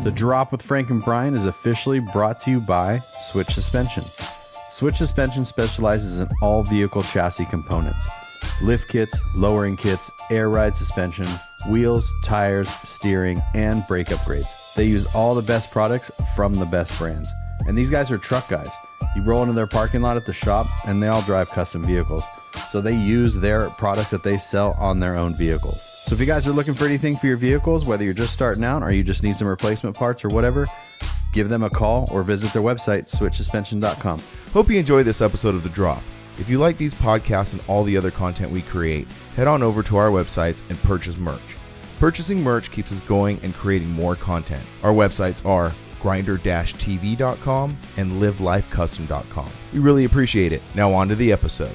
The Drop with Frank and Brian is officially brought to you by Switch Suspension. Switch Suspension specializes in all vehicle chassis components. Lift kits, lowering kits, air ride suspension, wheels, tires, steering, and brake upgrades. They use all the best products from the best brands. And these guys are truck guys. You roll into their parking lot at the shop and they all drive custom vehicles. So they use their products that they sell on their own vehicles. So if you guys are looking for anything for your vehicles, whether you're just starting out or you just need some replacement parts or whatever, give them a call or visit their website, switchsuspension.com. Hope you enjoy this episode of The Drop. If you like these podcasts and all the other content we create, head on over to our websites and purchase merch. Purchasing merch keeps us going and creating more content. Our websites are grinder-tv.com and livelifecustom.com. We really appreciate it. Now on to the episode.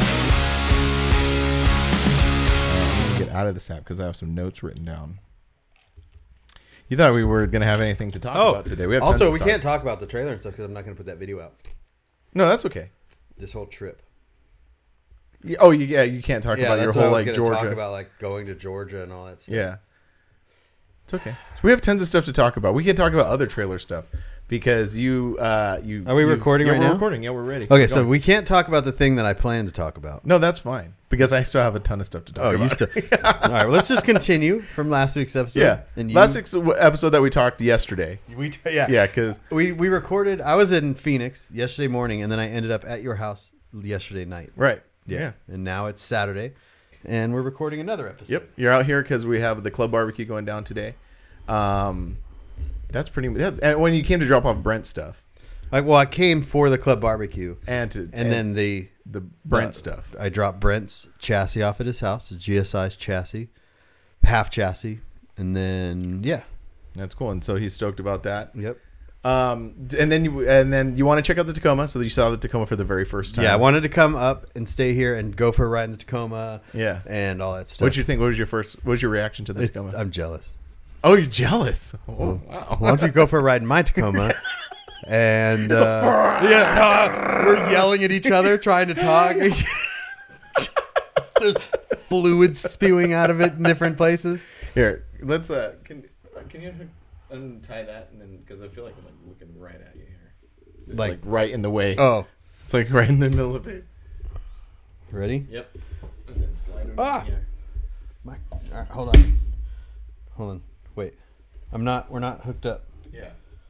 Out of this app because I have some notes written down. You thought we were going to have anything to talk about today? We have also, we can't talk about the trailer and stuff because I'm not going to put that video out. No, that's okay. This whole trip. Yeah, oh, yeah, you can't talk about your whole like Georgia. Talk about like going to Georgia and all that stuff. Yeah, it's okay. So we have tons of stuff to talk about. We can talk about other trailer stuff because you. Are we recording right now? We're recording. Yeah, we're ready. Okay, so we can't talk about the thing that I plan to talk about. No, that's fine. Because I still have a ton of stuff to talk about. You still. All right, well, let's just continue from last week's episode. Yeah. Last week's episode that we talked yesterday. Yeah, because we recorded. I was in Phoenix yesterday morning, and then I ended up at your house yesterday night. Right. Yeah. And now it's Saturday, and we're recording another episode. Yep. You're out here because we have the club barbecue going down today. That's pretty. And when you came to drop off Brent stuff. I came for the club barbecue, and then the Brent stuff. I dropped Brent's chassis off at his house, his GSI's chassis, half chassis, and then that's cool. And so he's stoked about that. Yep. And then you want to check out the Tacoma, so that you saw the Tacoma for the very first time. Yeah, I wanted to come up and stay here and go for a ride in the Tacoma. Yeah, and all that stuff. What'd you think? What was your reaction to the Tacoma? I'm jealous. Oh, you're jealous? Oh, wow. Why don't you go for a ride in my Tacoma? And we're yelling at each other, trying to talk. There's fluids spewing out of it in different places. Here, let's. Can you untie that? And then, because I feel like I'm like looking right at you here. It's like right in the way. Oh, it's like right in the middle of the face. Ready? Yep. And then slide over here. All right, hold on. Wait, we're not hooked up. Yeah.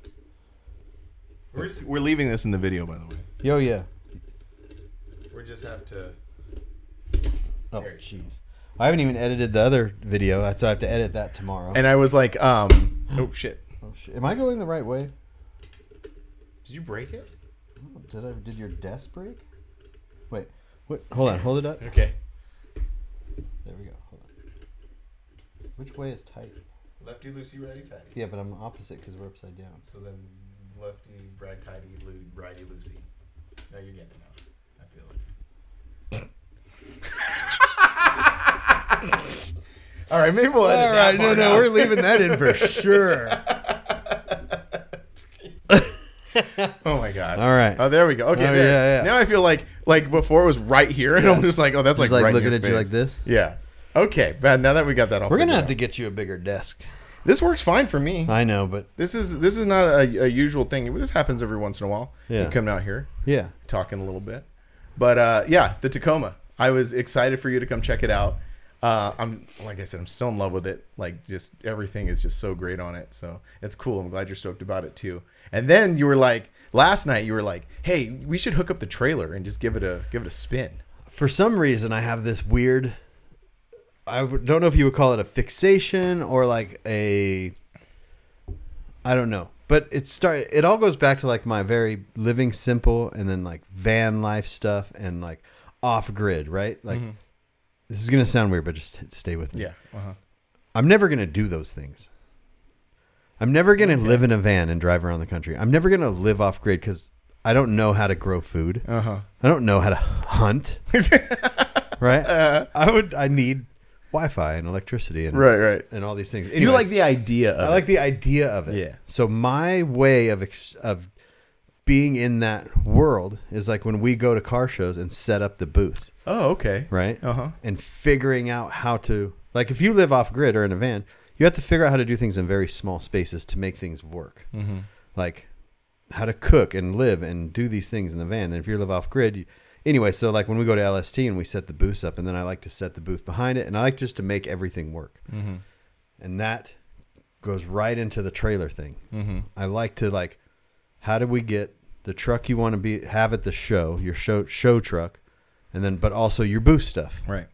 We're leaving this in the video, by the way. Yo, yeah. We just have to. Oh, jeez. I haven't even edited the other video, so I have to edit that tomorrow. And I was like, oh shit. Oh shit. Am I going the right way? Did you break it? Did your desk break? Wait. What? Hold on. Hold it up. Okay. There we go. Hold on. Which way is tight? Lefty loosey, righty tighty. Yeah, but I'm opposite because we're upside down. So then lefty, right tighty, righty loosey. Now you're getting it now. I feel it. All right, maybe we'll edit that part out. We're leaving that in for sure. Oh my god! All right. Oh, there we go. Okay, there. Yeah. Now I feel like before it was right here, and I'm just like, oh, that's like right looking in your at face. You like this. Yeah. Okay, bad. Now that we got that off, we're gonna have to get you a bigger desk. This works fine for me. I know, but this is not a usual thing. This happens every once in a while. Yeah. You come out here. Yeah. Talking a little bit, but the Tacoma. I was excited for you to come check it out. I'm like I said, I'm still in love with it. Like just everything is just so great on it. So it's cool. I'm glad you're stoked about it too. And then you were like, last night you were like, hey, we should hook up the trailer and just give it a spin. For some reason, I have this weird. I don't know if you would call it a fixation or like I don't know, but it all goes back to like my very living simple and then like van life stuff and like off grid, right? Like This is going to sound weird, but just stay with me. Yeah. Uh-huh. I'm never going to do those things. I'm never going to live in a van and drive around the country. I'm never going to live off grid because I don't know how to grow food. Uh-huh. I don't know how to hunt. Right? I need Wi-Fi and electricity and right and all these things. Anyways, you like the idea of it. I like the idea of it. Yeah. So my way of being in that world is like when we go to car shows and set up the booth. Oh, okay. Right? Uh-huh. And figuring out how to, like if you live off grid or in a van, you you have to figure out how to do things in very small spaces to make things work. Mm-hmm. Like how to cook and live and do these things in the van. And if you live off grid, anyway, so like when we go to LST and we set the booths up, and then I like to set the booth behind it, and I like just to make everything work. Mm-hmm. And that goes right into the trailer thing. Mm-hmm. I like to how do we get the truck you want to have at the show, your show truck, and then but also your booth stuff. Right.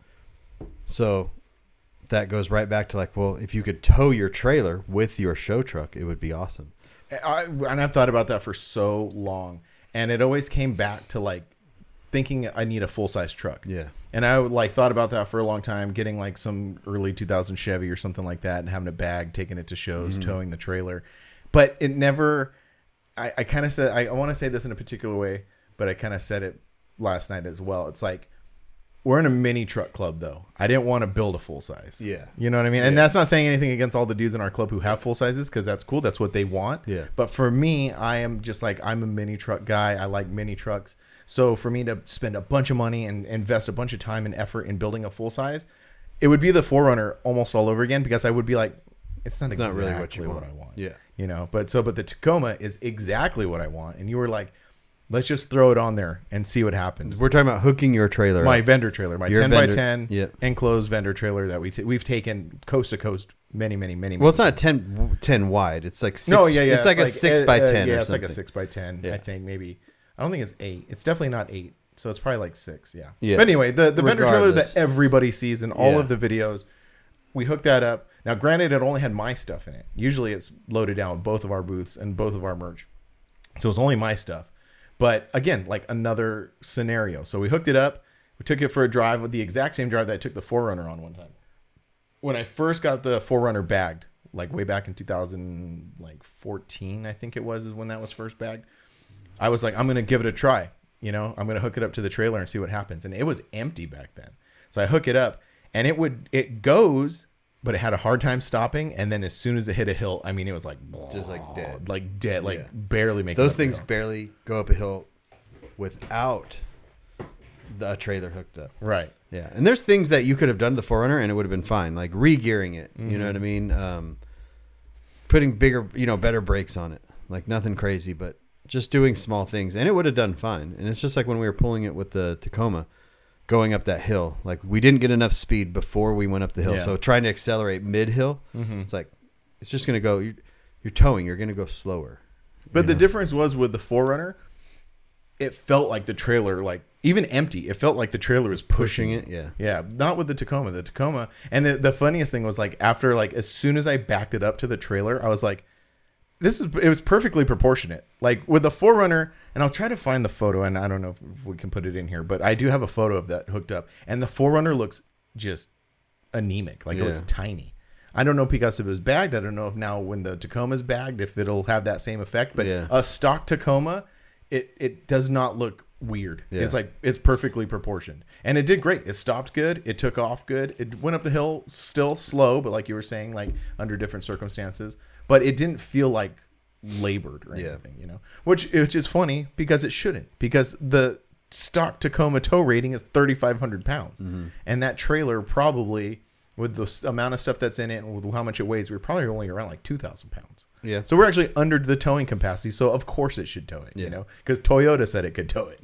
So that goes right back to well, if you could tow your trailer with your show truck, it would be awesome. And I've thought about that for so long, and it always came back to thinking I need a full size truck. Yeah. And I thought about that for a long time, getting some early 2000 Chevy or something like that, and having a bag, taking it to shows, towing the trailer. But it never. I kind of said I want to say this in a particular way, but I kind of said it last night as well. It's we're in a mini truck club, though. I didn't want to build a full size. Yeah. You know what I mean? And that's not saying anything against all the dudes in our club who have full sizes, because that's cool. That's what they want. Yeah. But for me, I am just I'm a mini truck guy. I like mini trucks. So for me to spend a bunch of money and invest a bunch of time and effort in building a full size, it would be the 4Runner almost all over again, because I would be it's not exactly really what I want. Yeah. You know, but the Tacoma is exactly what I want. And you were let's just throw it on there and see what happens. We're talking about hooking your trailer. My vendor trailer, my Your 10 vendor, by 10 yep. enclosed vendor trailer that we've taken coast to coast many. Well, it's not 10 wide. It's 6. No, yeah. It's a 6 by 10. Yeah, or it's something. a 6 by 10. Yeah. I think maybe. I don't think it's 8. It's definitely not 8. So it's probably 6. Yeah. Yeah. But anyway, the vendor trailer Regardless. that everybody sees in all of the videos, we hooked that up. Now, granted, it only had my stuff in it. Usually it's loaded down with both of our booths and both of our merch. So it's only my stuff. But again, another scenario. So we hooked it up. We took it for a drive with the exact same drive that I took the 4Runner on one time. When I first got the 4Runner bagged, way back in 2014, I think it was, is when that was first bagged. I was I'm going to give it a try. You know, I'm going to hook it up to the trailer and see what happens. And it was empty back then. So I hook it up, and it goes, but it had a hard time stopping. And then as soon as it hit a hill, I mean, it was just dead. Dead, Yeah. barely making Those up the things hill. barely go up a hill without the trailer hooked up. Right. Yeah. And there's things that you could have done to the 4Runner and it would have been fine. Like re-gearing it. You know what I mean? Putting bigger, better brakes on it. Nothing crazy, but just doing small things. And it would have done fine. And it's just like when we were pulling it with the Tacoma, going up that hill. We didn't get enough speed before we went up the hill. Yeah. So trying to accelerate mid-hill, it's it's just going to go, you're towing, you're going to go slower. But the difference was with the 4Runner, it felt like the trailer, even empty, it felt like the trailer was pushing it. Yeah. Yeah. Not with the Tacoma. The Tacoma. And the funniest thing was after, as soon as I backed it up to the trailer, I was it was perfectly proportionate. With the 4Runner, and I'll try to find the photo, and I don't know if we can put it in here, but I do have a photo of that hooked up, and the 4Runner looks just anemic. It looks tiny. I don't know because it was bagged. I don't know if now when the Tacoma's bagged, if it'll have that same effect. But a stock Tacoma, it does not look weird. Yeah. It's perfectly proportioned, and it did great. It stopped good. It took off good. It went up the hill still slow, but like you were saying, under different circumstances. But it didn't feel labored or anything, which is funny because it shouldn't, because the stock Tacoma tow rating is 3,500 pounds. And that trailer probably, with the amount of stuff that's in it and with how much it weighs, we're probably only around 2,000 pounds. Yeah. So we're actually under the towing capacity. So of course it should tow it, because Toyota said it could tow it,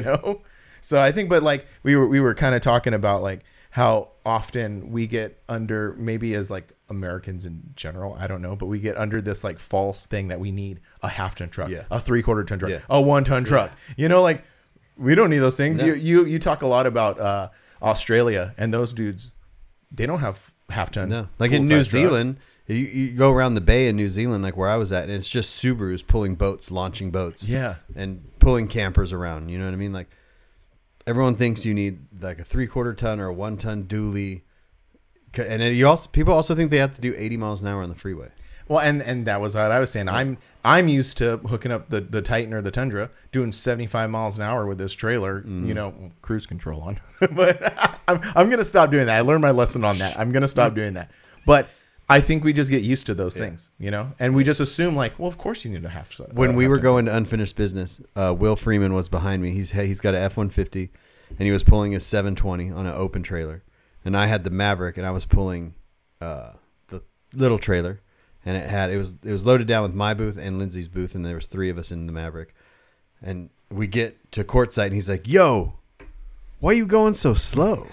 So I think, but we were kind of talking about how often we get under, maybe as Americans in general, I don't know, but we get under this false thing that we need a half-ton truck, a 3/4 ton truck, a 1-ton truck. We don't need those things. No. You talk a lot about Australia, and those dudes, they don't have half-ton. No, in New Zealand, you go around the bay in New Zealand, where I was at, and it's just Subarus pulling boats, launching boats, and pulling campers around. You know what I mean? Everyone thinks you need a 3/4 ton or a 1-ton dually. And people also think they have to do 80 miles an hour on the freeway. Well, and that was what I was saying. I'm used to hooking up the Titan or the Tundra, doing 75 miles an hour with this trailer, cruise control on. But I'm going to stop doing that. I learned my lesson on that. I'm going to stop doing that. But I think we just get used to those things, and we just assume well, of course you need a half. When we were going to Unfinished Business, Will Freeman was behind me. He's got an F-150, and he was pulling his 720 on an open trailer. And I had the Maverick, and I was pulling the little trailer, and it was loaded down with my booth and Lindsay's booth, and there was 3 of us in the Maverick. And we get to courtside, and he's like, "Yo, why are you going so slow?"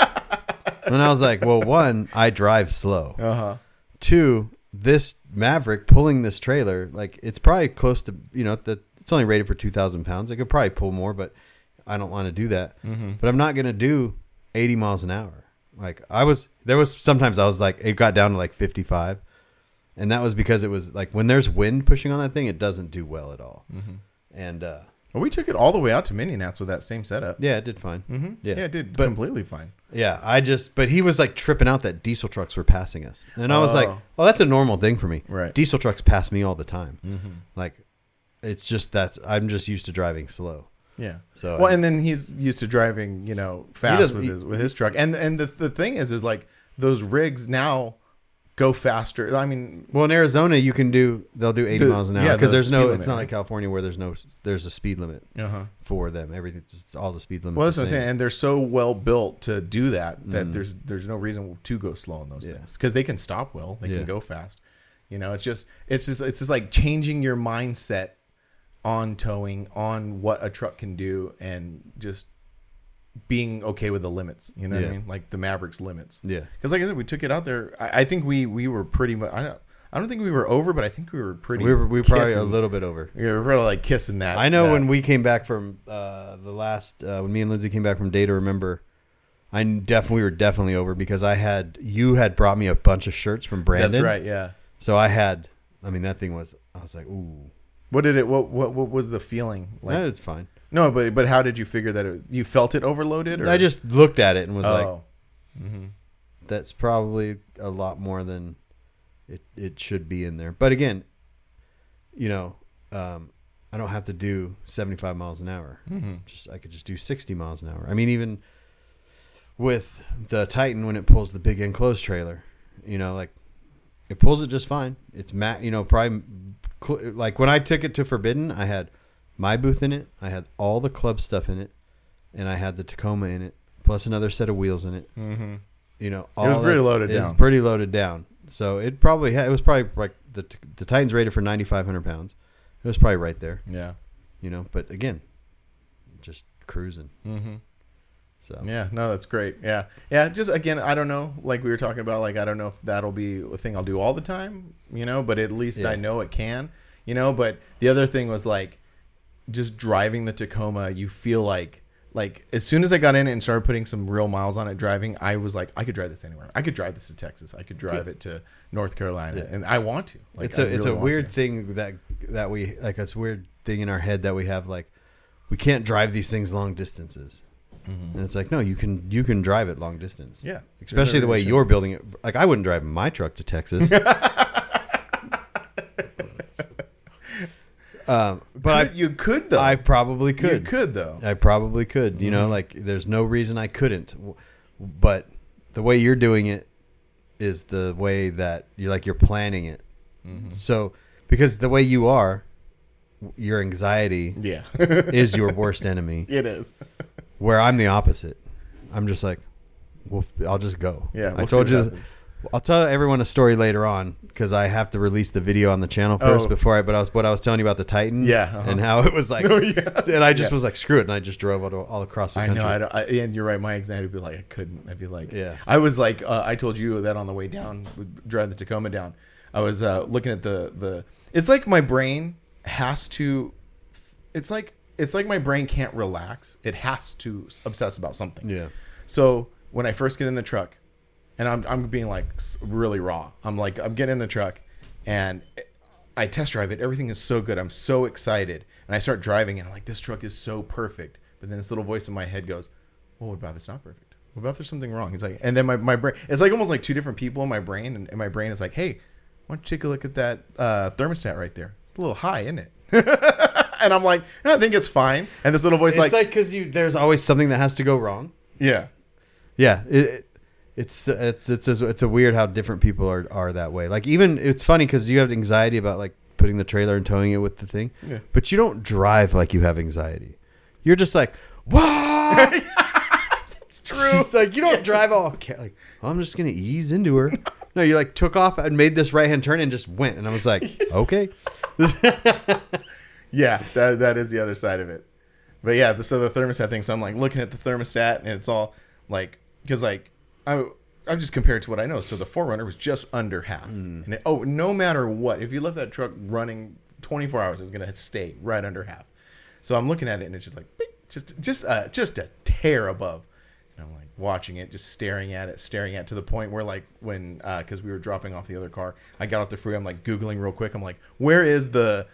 And I was like, "Well, 1, I drive slow. 2, this Maverick pulling this trailer, like it's probably close to, it's only rated for 2,000 pounds. I could probably pull more, but I don't want to do that. But I'm not going to do 80 miles an hour. Like sometimes I was like, it got down to like 55. And that was because it was like when there's wind pushing on that thing, it doesn't do well at all. And, well, we took it all the way out to Mini Nats with that same setup. Yeah, it did fine. Yeah, it did completely fine. Yeah, but he was like tripping out that diesel trucks were passing us. And I was like, oh, that's a normal thing for me. Right. Diesel trucks pass me all the time. Like, it's just I'm just used to driving slow. Yeah. So well, and then he's used to driving, fast with his truck. And the thing is like those rigs now go faster. I mean, well, in Arizona they'll do 80 miles an hour because it's not like California where there's a speed limit for them. It's all the speed limits. Well, that's what I'm saying. And they're so well built to do that there's no reason to go slow on those things because they can stop well, they can go fast. It's just like changing your mindset on towing, on what a truck can do, and just being okay with the limits. You know what I mean? Like the Maverick's limits. Yeah. Because like I said, we took it out there. I think we were pretty much. I don't think we were over, but I think we were pretty. We were probably a little bit over. We were really like kissing that. I know when we came back from the last when me and Lindsay came back from Data. Remember, we were definitely over because you had brought me a bunch of shirts from Brandon. That's right. Yeah. So that thing was. I was like, ooh. What was the feeling like? It's fine. No, but how did you figure that you felt it overloaded? Or? I just looked at it and was like, that's probably a lot more than it should be in there. But again, I don't have to do 75 miles an hour. I could just do 60 miles an hour. I mean, even with the Titan, when it pulls the big enclosed trailer, like it pulls it just fine. It's probably like when I took it to Forbidden, I had my booth in it, I had all the club stuff in it, and I had the Tacoma in it, plus another set of wheels in it. It was pretty loaded down. It's pretty loaded down. So it was probably like the Titan's rated for 9,500 pounds. It was probably right there. Yeah. But again, just cruising. So yeah, no, that's great. Yeah. Just again, I don't know. Like we were talking about, like I don't know if that'll be a thing I'll do all the time. But at least I know it can. But the other thing was like just driving the Tacoma. You feel like as soon as I got in it and started putting some real miles on it driving, I was like, I could drive this anywhere. I could drive this to Texas. I could drive it to North Carolina, and I want to. Like, it's a weird thing that we like. It's a weird thing in our head that we have. Like, we can't drive these things long distances. And it's like, no, you can drive it long distance. Yeah. Especially the way you're building it. Like, I wouldn't drive my truck to Texas. But you could, though. I probably could. You could, though. I probably could. Like, there's no reason I couldn't. But the way you're doing it is the way that you're planning it. So, because the way you are, your anxiety is your worst enemy. It is. Where I'm the opposite. I'm just like, well, I'll just go. Yeah, I told you this. I'll tell everyone a story later on because I have to release the video on the channel first what I was telling you about the Titan. And how it was like, and I just was like, screw it. And I just drove all across the country. I know. And you're right. My anxiety would be like, I couldn't. I'd be like, I was like, I told you that on the way down, drive the Tacoma down. I was looking at it's like my brain has to, it's like my brain can't relax. It has to obsess about something. Yeah. So when I first get in the truck, and I'm being like really raw. I'm getting in the truck, and I test drive it. Everything is so good. I'm so excited, and I start driving, and I'm like, this truck is so perfect. But then this little voice in my head goes, well, what about if it's not perfect? What about if there's something wrong? He's like, and then my brain, it's like almost like two different people in my brain, and my brain is like, hey, why don't you take a look at that thermostat right there? It's a little high, isn't it? And I'm like, no, I think it's fine. And this little voice it's like because there's always something that has to go wrong. Yeah. It's a weird how different people are that way. Like, even it's funny because you have anxiety about like putting the trailer and towing it with the thing, but you don't drive like you have anxiety. You're just like, wow. That's true. It's like you don't drive all like, I'm just gonna ease into her. No, you like took off and made this right hand turn and just went, and I was like, okay. Yeah, that is the other side of it. But yeah, so the thermostat thing. So I'm like looking at the thermostat, and it's all like, because like I just compared to what I know. So the 4Runner was just under half, and no matter what, if you left that truck running 24 hours, it's gonna stay right under half. So I'm looking at it, and it's just like just a tear above. And I'm like watching it, just staring at to the point where like when because we were dropping off the other car, I got off the freeway. I'm like Googling real quick. I'm like, where is the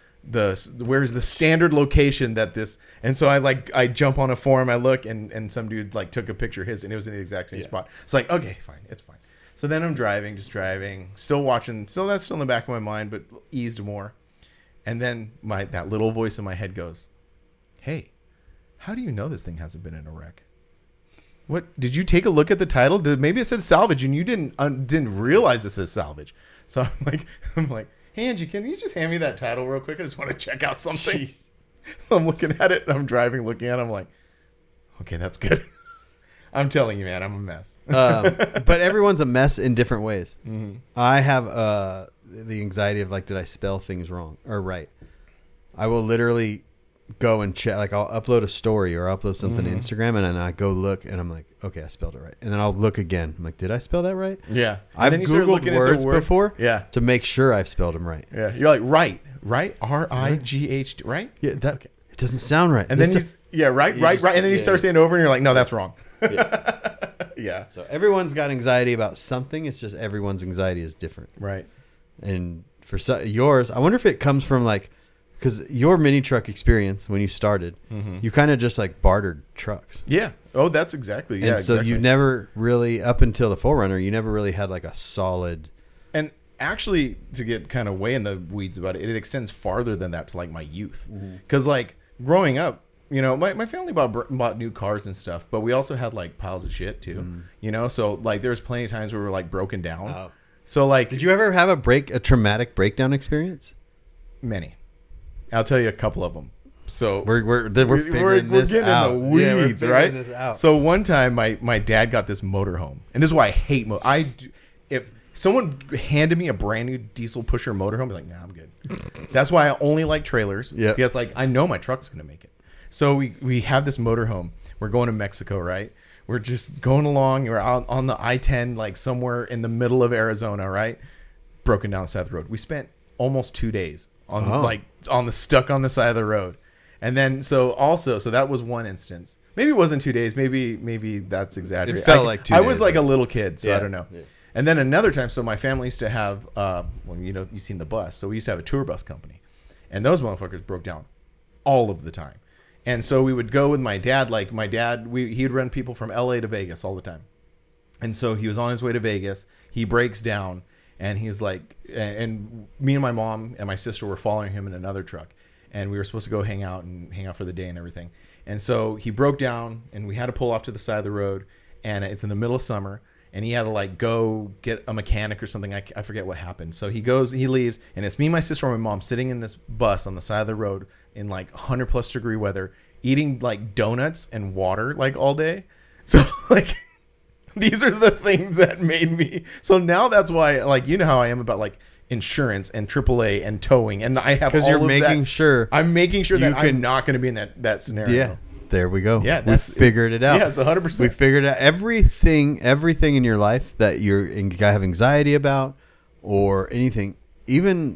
standard location that this? And so I jump on a forum, I look, and some dude like took a picture of his, and it was in the exact same spot. It's like, okay, fine, it's fine. So then I'm driving, still watching, still that's still in the back of my mind, but eased more. And then that little voice in my head goes, hey, how do you know this thing hasn't been in a wreck? What, did you take a look at the title? Maybe it said salvage and you didn't realize it says salvage. So I'm like, hey Angie, can you just hand me that title real quick? I just want to check out something. Jeez. I'm looking at it. I'm driving, looking at it. I'm like, okay, that's good. I'm telling you, man, I'm a mess. But everyone's a mess in different ways. Mm-hmm. I have the anxiety of like, did I spell things wrong or right? I will literally go and check. Like I'll upload a story or upload something to Instagram, and then I go look, and I'm like, okay, I spelled it right. And then I'll look again. I'm like, did I spell that right? Yeah. I've Googled words before to make sure I've spelled them right. Yeah. You're like, right? R-I-G-H, right? Yeah, that okay. It doesn't sound right. And then right. And then you start saying it over, and you're like, no, that's wrong. Yeah. So everyone's got anxiety about something. It's just everyone's anxiety is different. Right. And for yours, I wonder if it comes from like, because your mini truck experience when you started, you kind of just like bartered trucks. Yeah. Oh, that's exactly. Yeah. And so exactly. you never really, up until the 4Runner, you never really had like a solid. And actually, to get kind of way in the weeds about it, it extends farther than that to like my youth. Because like growing up, you know, my family bought new cars and stuff, but we also had like piles of shit too. You know, so like there's plenty of times where we were like broken down. Oh. So like, did you ever have a traumatic breakdown experience? Many. I'll tell you a couple of them. So we're figuring this out. In the weeds, right? So one time my dad got this motorhome, and this is why I hate if someone handed me a brand new diesel pusher motorhome, I'd be like, nah, I'm good. That's why I only like trailers. Yeah. Because like I know my truck's gonna make it. So we have this motorhome. We're going to Mexico, right? We're just going along. We're out on the I-10, like somewhere in the middle of Arizona, right? Broken down the side of the road. We spent almost 2 days stuck on the side of the road. And then so that was one instance. Maybe it wasn't 2 days. Maybe that's exaggerated. It felt like 2 days. I was like a little kid, so I don't know. Yeah. And then another time, so my family used to have, you've seen the bus. So we used to have a tour bus company. And those motherfuckers broke down all of the time. And so we would go with my dad. Like my dad, he'd run people from LA to Vegas all the time. And so he was on his way to Vegas. He breaks down. And he's like, and me and my mom and my sister were following him in another truck. And we were supposed to go hang out for the day and everything. And so he broke down, and we had to pull off to the side of the road. And it's in the middle of summer. And he had to like go get a mechanic or something. I forget what happened. So he leaves. And it's me, my sister, and my mom sitting in this bus on the side of the road in like 100 plus degree weather, eating like donuts and water like all day. So like... These are the things that made me. So now that's why, like, you know how I am about like insurance and AAA and towing, and I have all of that. Because you're making sure. I'm making sure that I'm not going to be in that scenario. Yeah, there we go. Yeah, we figured it out. Yeah, it's 100%. We figured out everything in your life that you have anxiety about, or anything, even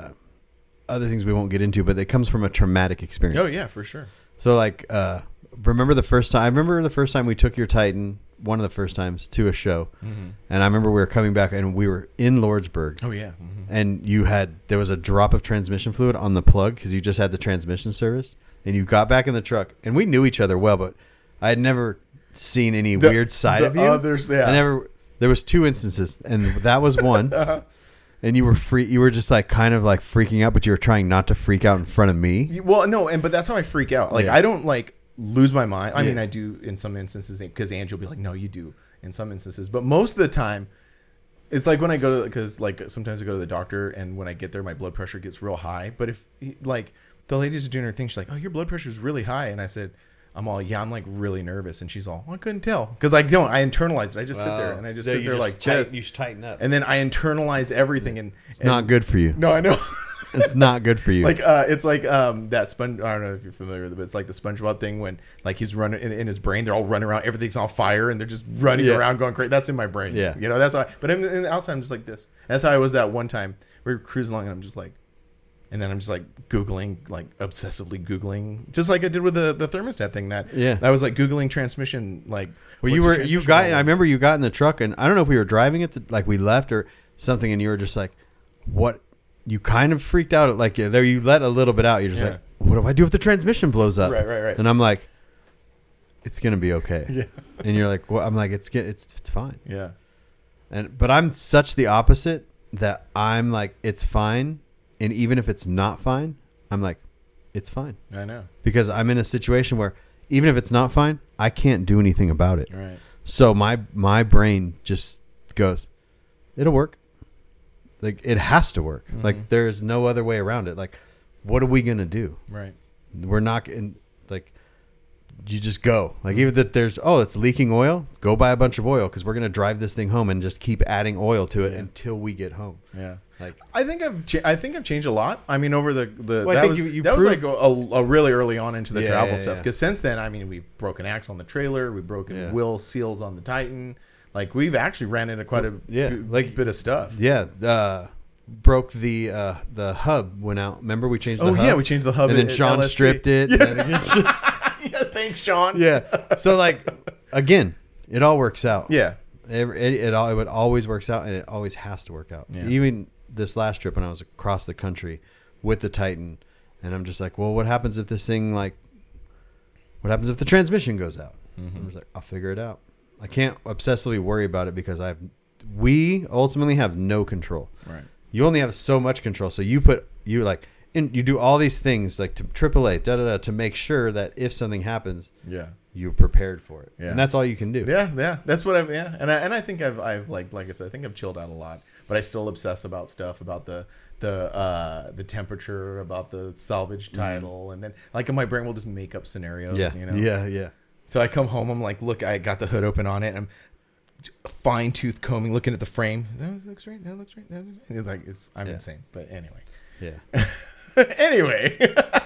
other things we won't get into, but it comes from a traumatic experience. Oh yeah, for sure. So like, remember the first time? I remember the first time we took your Titan. One of the first times to a show, and I remember we were coming back and we were in Lordsburg. Oh yeah, and there was a drop of transmission fluid on the plug because you just had the transmission service, and you got back in the truck, and we knew each other well, but I had never seen any weird side of you. Others, yeah. There was 2 instances, and that was one. And you were you were just like kind of like freaking out, but you were trying not to freak out in front of me. Well, no, but that's how I freak out. Like I don't like lose my mind. I mean, I do in some instances because Angie will be like, no, you do in some instances. But most of the time, it's like when I go to, because like sometimes I go to the doctor and when I get there, my blood pressure gets real high. But if like the lady's doing her thing, she's like, oh, your blood pressure is really high. And I said, I'm all, yeah, I'm like really nervous. And she's all, I couldn't tell. Because I internalize it. I just sit there and I just sit there like this. You should tighten up. And then I internalize everything. And not good for you. No, I know. It's not good for you. Like it's like that sponge. I don't know if you're familiar with it, but it's like the SpongeBob thing when like he's running in his brain. They're all running around. Everything's on fire and they're just running around going crazy. That's in my brain. Yeah, you know that's how. But in the outside, I'm just like this. That's how I was that one time. We were cruising along and I'm just like, and then I'm just like Googling, like obsessively Googling, just like I did with the thermostat thing. I was like Googling transmission. Like, well, I remember you got in the truck and I don't know if we were driving it, like we left or something, and you were just like, what? You kind of freaked out. Like there, you let a little bit out. You're just like, what do I do if the transmission blows up? Right. And I'm like, it's gonna be okay. Yeah. And you're like, well, I'm like, it's fine. Yeah. But I'm such the opposite that I'm like, it's fine. And even if it's not fine, I'm like, it's fine. I know. Because I'm in a situation where even if it's not fine, I can't do anything about it. Right. So my brain just goes, it'll work. Like it has to work. Mm-hmm. Like there's no other way around it. Like, what are we gonna do? Right. We're not in like. You just go. Like even that there's it's leaking oil. Go buy a bunch of oil because we're gonna drive this thing home and just keep adding oil to it until we get home. Yeah. Like I think I've changed a lot. I mean, over the well, that was like a really early on into the travel stuff. Because since then, I mean, we've broken axle on the trailer. We've broken wheel seals on the Titan. Like we've actually ran into quite a bit of stuff. Yeah. Broke the hub went out. Remember we changed the hub? Oh yeah, we changed the hub. And then Sean LST. stripped it. Yeah, thanks, Sean. Yeah. So like again, it all works out. Yeah. It always works out, and it always has to work out. Yeah. Even this last trip when I was across the country with the Titan, and I'm just like, well, what happens if this thing what happens if the transmission goes out? Mm-hmm. I'm just like, I'll figure it out. I can't obsessively worry about it because we ultimately have no control. Right. You only have so much control. So you do all these things like to AAA, to make sure that if something happens, you're prepared for it. Yeah. And that's all you can do. Yeah. That's what and I think I've like I said, I think I've chilled out a lot, but I still obsess about stuff about the temperature, about the salvage title, and then like in my brain will just make up scenarios. Yeah. You know? Yeah. So I come home, I'm like, look, I got the hood open on it, and I'm fine tooth combing, looking at the frame. That looks right. It's like I'm insane, but anyway. Yeah. Anyway,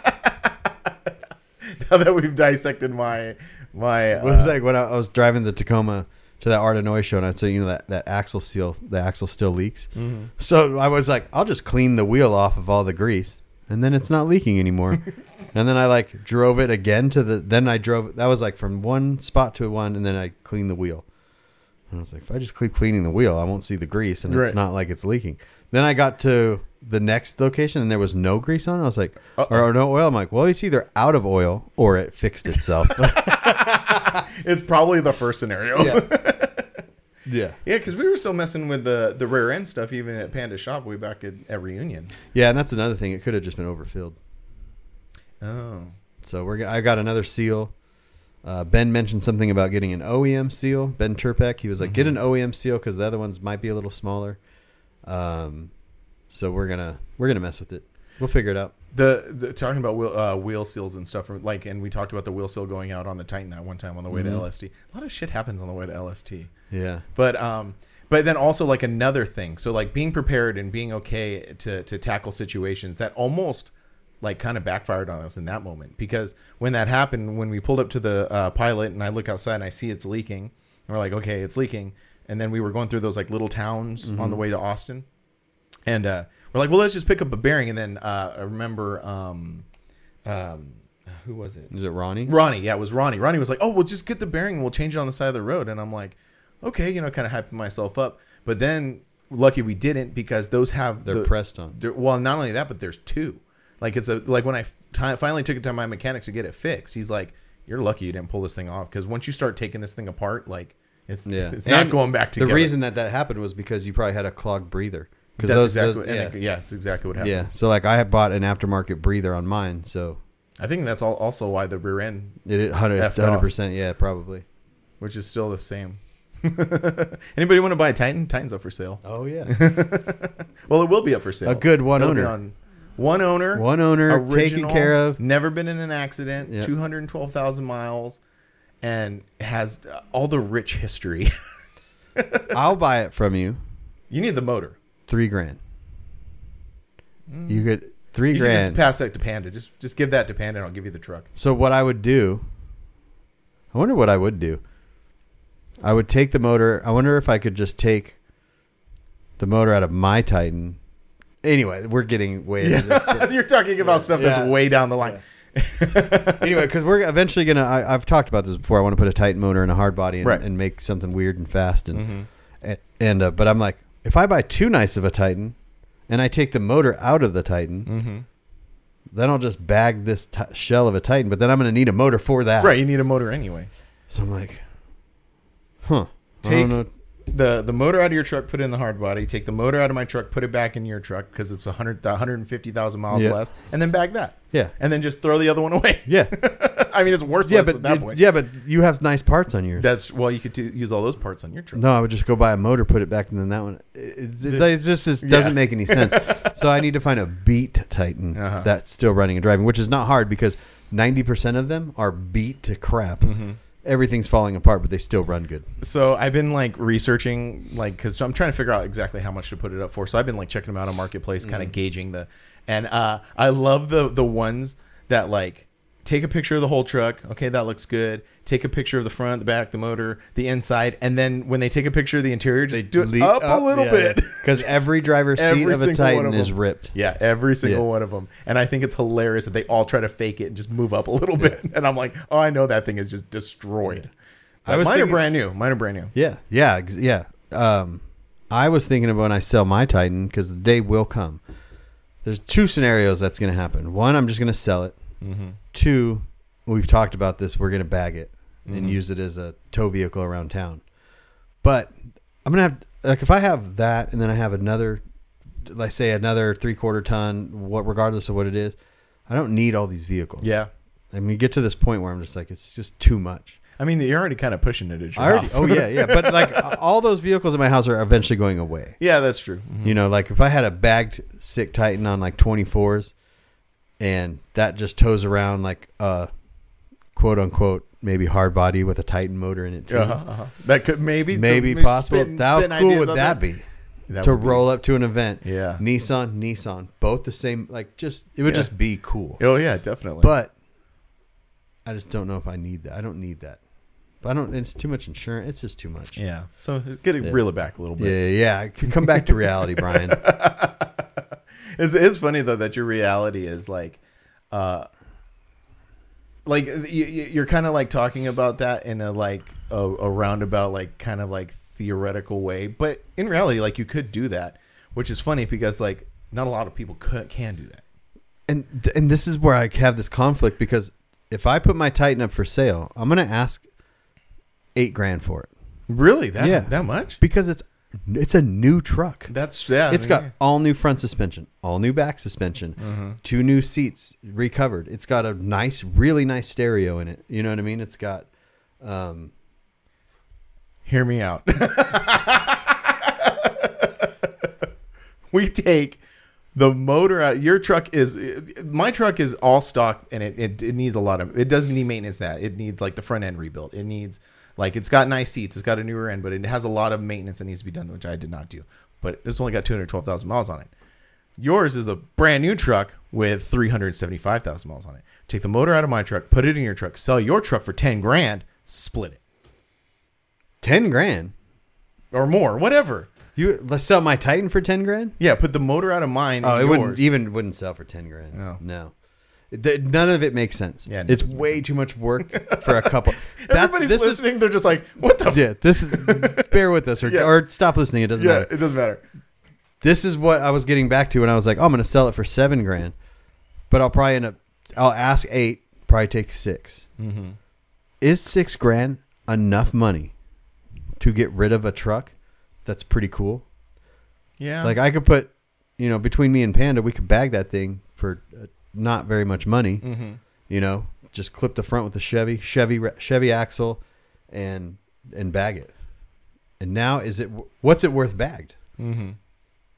now that we've dissected my it was like when I was driving the Tacoma to that Ardenois show, and I'd say, that axle seal, the axle still leaks. Mm-hmm. So I was like, I'll just clean the wheel off of all the grease, and then it's not leaking anymore. And then I like drove it again that was like from one spot to one, and then I cleaned the wheel. And I was like, if I just keep cleaning the wheel, I won't see the grease, and it's not like it's leaking. Then I got to the next location, and there was no grease on it. I was like, or no oil. I'm like, well, it's either out of oil or it fixed itself. It's probably the first scenario. Yeah, because we were still messing with the rear end stuff even at Panda Shop way back at Reunion. Yeah, and that's another thing. It could have just been overfilled. Oh, so I got another seal. Ben mentioned something about getting an OEM seal. Ben Turpek, he was like, get an OEM seal because the other ones might be a little smaller. So we're gonna mess with it. We'll figure it out. The talking about wheel seals and stuff, and we talked about the wheel seal going out on the Titan that one time on the way to LST. A lot of shit happens on the way to LST. Yeah, but then also like another thing. So like being prepared and being okay to tackle situations that almost like kind of backfired on us in that moment, because when that happened, when we pulled up to the pilot and I look outside and I see it's leaking, and we're like, okay, it's leaking. And then we were going through those like little towns on the way to Austin, and we're like, well, let's just pick up a bearing. And then I remember, who was it? Is it Ronnie? Ronnie, yeah, it was Ronnie. Ronnie was like, oh, we'll just get the bearing and we'll change it on the side of the road. And I'm like, okay, kind of hyping myself up. But then lucky we didn't, because those have they're pressed on. Well, not only that, but there's two. Like like when I finally took it to my mechanic to get it fixed, he's like, you're lucky you didn't pull this thing off, because once you start taking this thing apart, like it's not going back together. The reason that happened was because you probably had a clogged breather. That's that's exactly what happened. Yeah, so like I had bought an aftermarket breather on mine, so I think that's also why the rear end 100%, yeah, probably, which is still the same. Anybody want to buy a Titan? Titan's up for sale. Oh yeah. Well, it will be up for sale. A good one owner. One owner. Taken original, care of. Never been in an accident. Yep. 212,000 miles, and has all the rich history. I'll buy it from you. You need the motor. $3,000. You could $3,000. You can just pass that to Panda. Just give that to Panda, and I'll give you the truck. So what I would do, I wonder what I would do. I would take the motor. I wonder if I could just take the motor out of my Titan. Anyway, we're getting way into this. You're talking about stuff that's way down the line. Anyway, because we're eventually going to, I've talked about this before. I want to put a Titan motor in a hard body and make something weird and fast. But I'm like, if I buy too nice of a Titan and I take the motor out of the Titan, then I'll just bag this shell of a Titan. But then I'm going to need a motor for that. Right, you need a motor anyway. So I'm like, huh. Take the motor out of your truck, put it in the hard body. Take the motor out of my truck, put it back in your truck because it's 150,000 miles less, and then bag that. Yeah. And then just throw the other one away. Yeah. I mean, it's worthless at that point. Yeah, but you have nice parts on yours. You could use all those parts on your truck. No, I would just go buy a motor, put it back, and then that one. It just doesn't make any sense. So I need to find a beat Titan that's still running and driving, which is not hard because 90% of them are beat to crap. Everything's falling apart, but they still run good. So I've been researching, because I'm trying to figure out exactly how much to put it up for. So I've been checking them out on Marketplace, kind of gauging and I love the ones that take a picture of the whole truck. Okay, that looks good. Take a picture of the front, the back, the motor, the inside, and then when they take a picture of the interior, just do it up a little bit. Because every driver's seat of a Titan is ripped. Yeah, every single one of them. And I think it's hilarious that they all try to fake it and just move up a little bit. And I'm like, oh, I know that thing is just destroyed. Mine are brand new. Yeah. I was thinking of when I sell my Titan, because the day will come. There's two scenarios that's going to happen. One, I'm just going to sell it. Two, we've talked about this. We're going to bag it and use it as a tow vehicle around town. But I'm going to have, if I have that and then I have another, let's say another 3/4 ton, regardless of what it is, I don't need all these vehicles. Yeah. I mean, get to this point where I'm just like, it's just too much. I mean, you're already kind of pushing it at your house. Oh, yeah. But all those vehicles in my house are eventually going away. Yeah, that's true. You know, if I had a bagged sick Titan on 24s and that just tows around a quote unquote maybe hard body with a Titan motor in it too. That could maybe possible. How cool would that be? To roll up to an event. Yeah. Nissan, both the same. It would just be cool. Oh yeah, definitely. But I just don't know if I need that. I don't need that. But it's too much insurance. It's just too much. Yeah. So reel it back a little bit. Yeah. Come back to reality, Brian. It's funny though that your reality is you're kind of talking about that in a roundabout kind of theoretical way, but in reality you could do that, which is funny because not a lot of people can do that. And this is where I have this conflict, because if I put my Titan up for sale, I'm going to ask $8,000 for it. Really? That much? Because it's a new truck. It's got all new front suspension, all new back suspension, 2 new seats recovered. It's got a really nice stereo in it. You know what I mean? It's got hear me out. We take the motor out. My truck is all stock, and it needs a lot of, it doesn't need maintenance. That it needs the front end rebuilt. It needs it's got nice seats, it's got a newer end, but it has a lot of maintenance that needs to be done, which I did not do. But it's only got 212,000 miles on it. Yours is a brand new truck with 375,000 miles on it. Take the motor out of my truck, put it in your truck, sell your truck for $10,000, split it. $10,000 or more, whatever. Let's sell my Titan for $10,000. Yeah, put the motor out of mine. Oh, it wouldn't sell for $10,000. No. None of it makes sense. Yeah, it's way too much work for a couple. Everybody's listening. They're just like, "What the?" Yeah, this is. Bear with us, or stop listening. It doesn't matter. It doesn't matter. This is what I was getting back to when I was like, "Oh, I'm going to sell it for $7,000," but I'll probably end up. I'll ask $8,000, probably take $6,000. Mm-hmm. Is $6,000 enough money to get rid of a truck that's pretty cool? Yeah, I could put, between me and Panda, we could bag that thing for not very much money. Mm-hmm. Just clip the front with the Chevy axle and bag it. And now what's it worth bagged? Mm-hmm.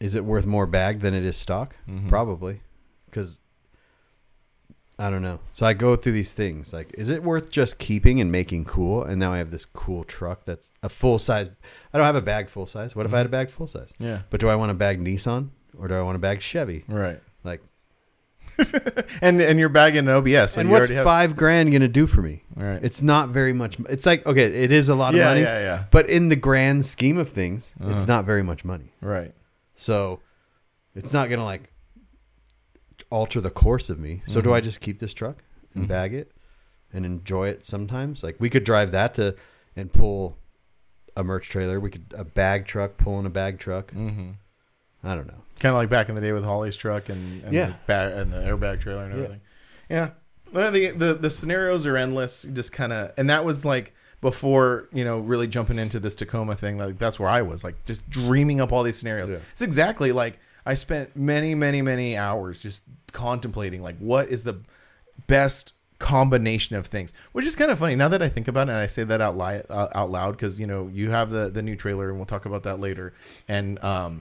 Is it worth more bag than it is stock? Mhm. Probably, because I don't know. So I go through these things like, is it worth just keeping and making cool? And now I have this cool truck that's a full size. I don't have a bagged full size. What if I had a bagged full size? Yeah. But do I want to bag Nissan or do I want to bag Chevy? Right. Like, and you're bagging an OBS. So and you what's already have... $5,000 going to do for me? Right. It's not very much. It's like, okay, it is a lot of money. Yeah. But in the grand scheme of things, it's not very much money. Right. So it's not going to like alter the course of me. So do I just keep this truck and bag it and enjoy it sometimes? Like we could drive that and pull a merch trailer. We could a bag truck pulling a bag truck. Mm-hmm. I don't know. Kind of like back in the day with Holly's truck and Yeah. the airbag trailer and everything. Yeah. Well, the scenarios are endless. You just kind of, and that was like before, really jumping into this Tacoma thing. Like that's where I was, like just dreaming up all these scenarios. Yeah. It's exactly like I spent many, many, many hours just contemplating like what is the best combination of things, which is kind of funny now that I think about it and I say that out loud because you have the new trailer and we'll talk about that later. And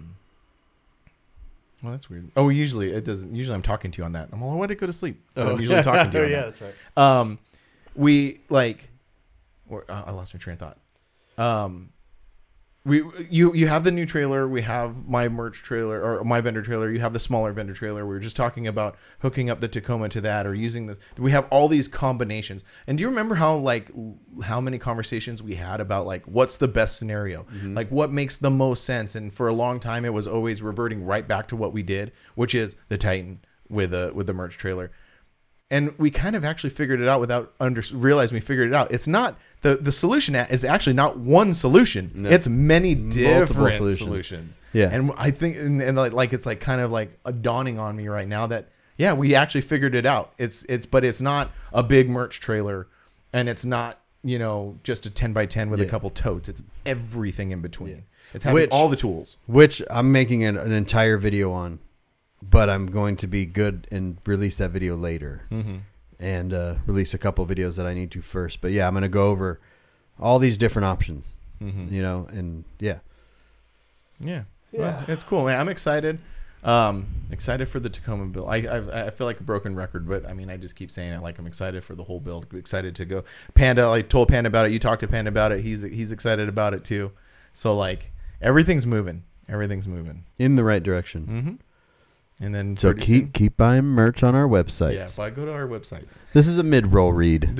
well, that's weird. Oh, usually it doesn't. Usually I'm talking to you on that. I'm like, why did I go to sleep? I'm usually talking to you. On Yeah, that. that's right. We like, I lost my train of thought. You have the new trailer. We have my merch trailer or my vendor trailer. You have the smaller vendor trailer. We were just talking about hooking up the Tacoma to that or using this. We have all these combinations. And do you remember how many conversations we had about like what's the best scenario? Like what makes the most sense? And for a long time, it was always reverting right back to what we did, which is the Titan with the merch trailer. And we kind of actually figured it out without realizing we figured it out. It's not the solution is actually not one solution. No. It's many different solutions. Yeah. And I think, and like, it's like kind of like a dawning on me right now that, yeah, we actually figured it out. But it's not a big merch trailer and it's not, just a 10x10 with a couple totes. It's everything in between. Yeah. It's having all the tools. Which I'm making an entire video on. But I'm going to be good and release that video later and release a couple videos that I need to first. But yeah, I'm going to go over all these different options, and yeah. Well, it's cool, man. I'm excited. Excited for the Tacoma build. I feel like a broken record, but I mean, I just keep saying it. Like I'm excited for the whole build. Excited to go. Panda, I told Panda about it. You talked to Panda about it. He's excited about it too. So like everything's moving. Everything's moving in the right direction. Mm-hmm. And then so keep buying merch on our websites. Yeah, go to our websites. This is a mid-roll read.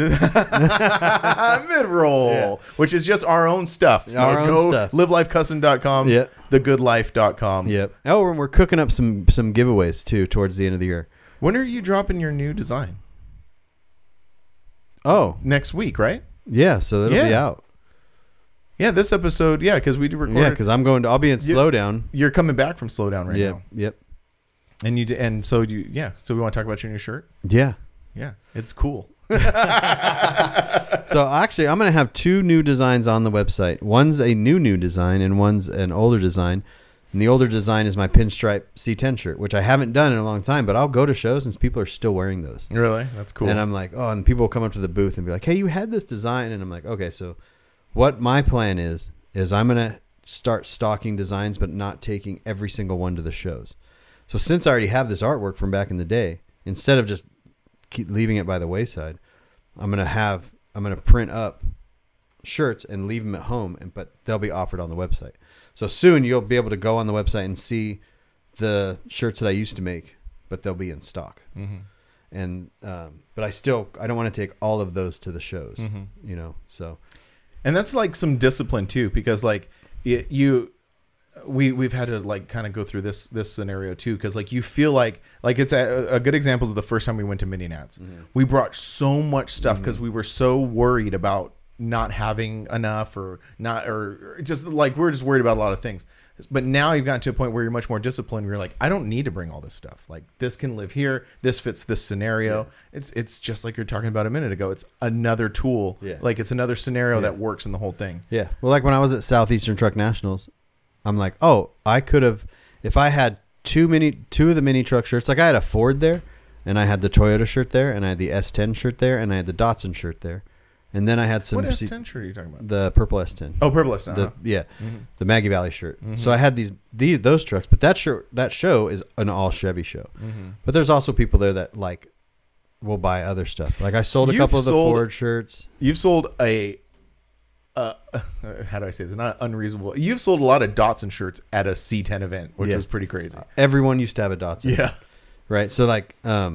Mid-roll, which is just our own stuff. So our own stuff. LiveLifeCustom.com, TheGoodLife.com. Yep. Oh, and we're cooking up some giveaways too towards the end of the year. When are you dropping your new design? Oh, next week, right? Yeah, so that'll be out. Yeah, this episode, because we do record. Yeah, because I'll be in Slowdown. You're coming back from Slowdown right now. Yep. So we want to talk about your new shirt? Yeah. Yeah, it's cool. So actually, I'm going to have two new designs on the website. One's a new design and one's an older design. And the older design is my pinstripe C10 shirt, which I haven't done in a long time, but I'll go to shows and people are still wearing those. Really? That's cool. And I'm like, and people will come up to the booth and be like, hey, you had this design. And I'm like, okay, so what my plan is I'm going to start stocking designs, but not taking every single one to the shows. So since I already have this artwork from back in the day, instead of just keep leaving it by the wayside, I'm gonna print up shirts and leave them at home, but they'll be offered on the website. So soon you'll be able to go on the website and see the shirts that I used to make, but they'll be in stock. Mm-hmm. And but I don't want to take all of those to the shows, So, and that's like some discipline too, because like we've had to like kind of go through this scenario too, because like you feel like it's a good example of the first time we went to Mini Nats. Mm-hmm. We brought so much stuff because we were so worried about not having enough or just like we're just worried about a lot of things. But now you've gotten to a point where you're much more disciplined. You're like, I don't need to bring all this stuff. Like this can live here. This fits this scenario. Yeah. It's just like you're talking about a minute ago. It's another tool. Yeah. Like it's another scenario that works in the whole thing. Yeah. Well, like when I was at Southeastern Truck Nationals, I'm like, oh, I could have, if I had two of the mini truck shirts, like I had a Ford there and I had the Toyota shirt there and I had the S10 shirt there and I had the Datsun shirt there. And then I had some. What S10 shirt are you talking about? The purple S10. Oh, purple S10. The Maggie Valley shirt. Mm-hmm. So I had those trucks, but that show is an all Chevy show. Mm-hmm. But there's also people there that like will buy other stuff. Like I sold a couple of the Ford shirts. You've sold how do I say this? Not unreasonable. You've sold a lot of Datsun shirts at a C10 event, which was pretty crazy. Everyone used to have a Datsun. Yeah. Right. So like,